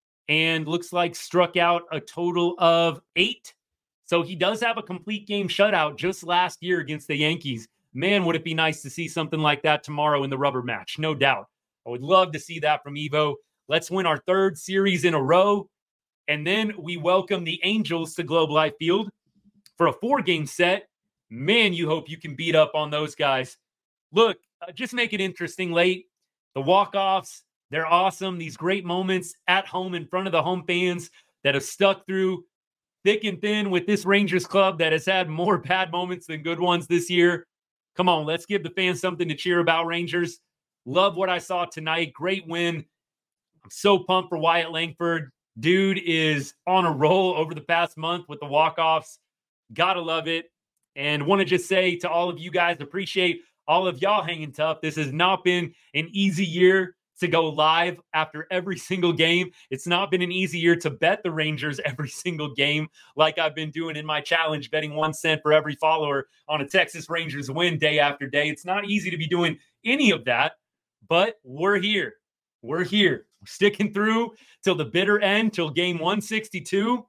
and looks like struck out a total of eight. So he does have a complete game shutout just last year against the Yankees. Man, would it be nice to see something like that tomorrow in the rubber match, no doubt. I would love to see that from Evo. Let's win our third series in a row. And then we welcome the Angels to Globe Life Field for a four-game set. Man, you hope you can beat up on those guys. Look, uh, just make it interesting late. The walk-offs, they're awesome. These great moments at home in front of the home fans that have stuck through thick and thin with this Rangers club that has had more bad moments than good ones this year. Come on, let's give the fans something to cheer about, Rangers. Love what I saw tonight. Great win. I'm so pumped for Wyatt Langford. Dude is on a roll over the past month with the walk-offs. Gotta love it. And want to just say to all of you guys, appreciate all of y'all hanging tough. This has not been an easy year to go live after every single game. It's not been an easy year to bet the Rangers every single game like I've been doing in my challenge, betting one cent for every follower on a Texas Rangers win day after day. It's not easy to be doing any of that, but we're here. We're here. We're sticking through till the bitter end, till game one sixty-two,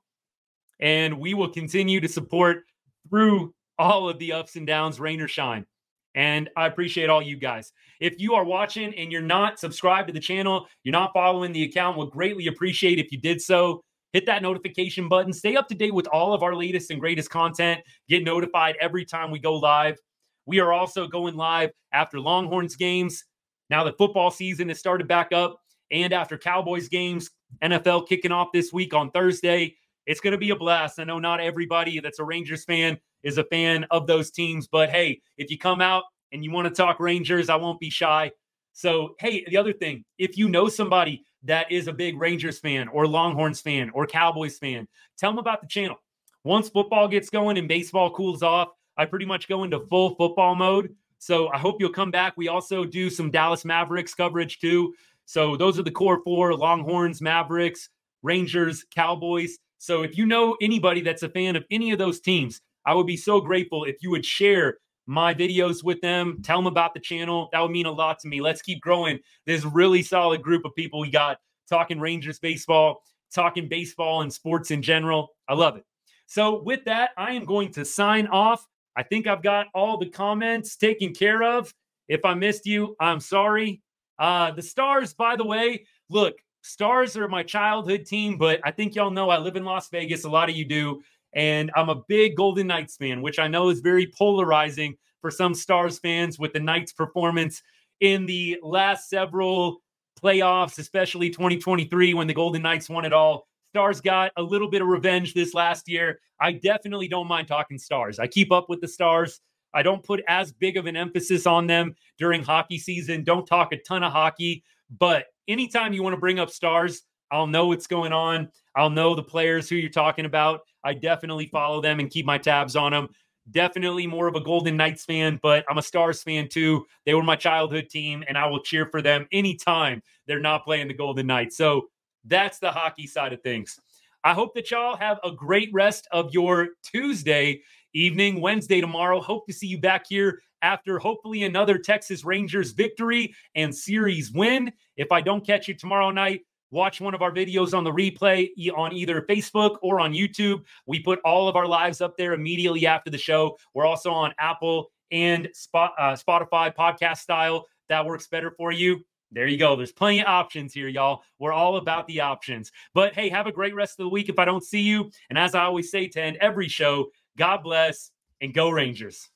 and we will continue to support through all of the ups and downs, rain or shine. And I appreciate all you guys. If you are watching and you're not subscribed to the channel, you're not following the account, would greatly appreciate if you did so. Hit that notification button. Stay up to date with all of our latest and greatest content. Get notified every time we go live. We are also going live after Longhorns games. Now that football season has started back up, and after Cowboys games, N F L kicking off this week on Thursday. It's going to be a blast. I know not everybody that's a Rangers fan is a fan of those teams, but hey, if you come out and you want to talk Rangers, I won't be shy. So, hey, the other thing, if you know somebody that is a big Rangers fan or Longhorns fan or Cowboys fan, tell them about the channel. Once football gets going and baseball cools off, I pretty much go into full football mode. So I hope you'll come back. We also do some Dallas Mavericks coverage too. So those are the core four: Longhorns, Mavericks, Rangers, Cowboys. So if you know anybody that's a fan of any of those teams, I would be so grateful if you would share my videos with them, tell them about the channel. That would mean a lot to me. Let's keep growing this really solid group of people we got talking Rangers baseball, talking baseball and sports in general. I love it. So with that, I am going to sign off. I think I've got all the comments taken care of. If I missed you, I'm sorry. Uh, the Stars, by the way, look, Stars are my childhood team, but I think y'all know I live in Las Vegas. A lot of you do. And I'm a big Golden Knights fan, which I know is very polarizing for some Stars fans with the Knights' performance in the last several playoffs, especially twenty twenty-three when the Golden Knights won it all. Stars got a little bit of revenge this last year. I definitely don't mind talking Stars. I keep up with the Stars. I don't put as big of an emphasis on them during hockey season. Don't talk a ton of hockey. But anytime you want to bring up Stars, I'll know what's going on. I'll know the players who you're talking about. I definitely follow them and keep my tabs on them. Definitely more of a Golden Knights fan, but I'm a Stars fan too. They were my childhood team, and I will cheer for them anytime they're not playing the Golden Knights. So that's the hockey side of things. I hope that y'all have a great rest of your Tuesday evening, Wednesday tomorrow. Hope to see you back here after hopefully another Texas Rangers victory and series win. If I don't catch you tomorrow night, watch one of our videos on the replay on either Facebook or on YouTube. We put all of our lives up there immediately after the show. We're also on Apple and Spot, uh, Spotify podcast style. That works better for you. There you go. There's plenty of options here, y'all. We're all about the options. But hey, have a great rest of the week if I don't see you. And as I always say to end every show, God bless and go Rangers.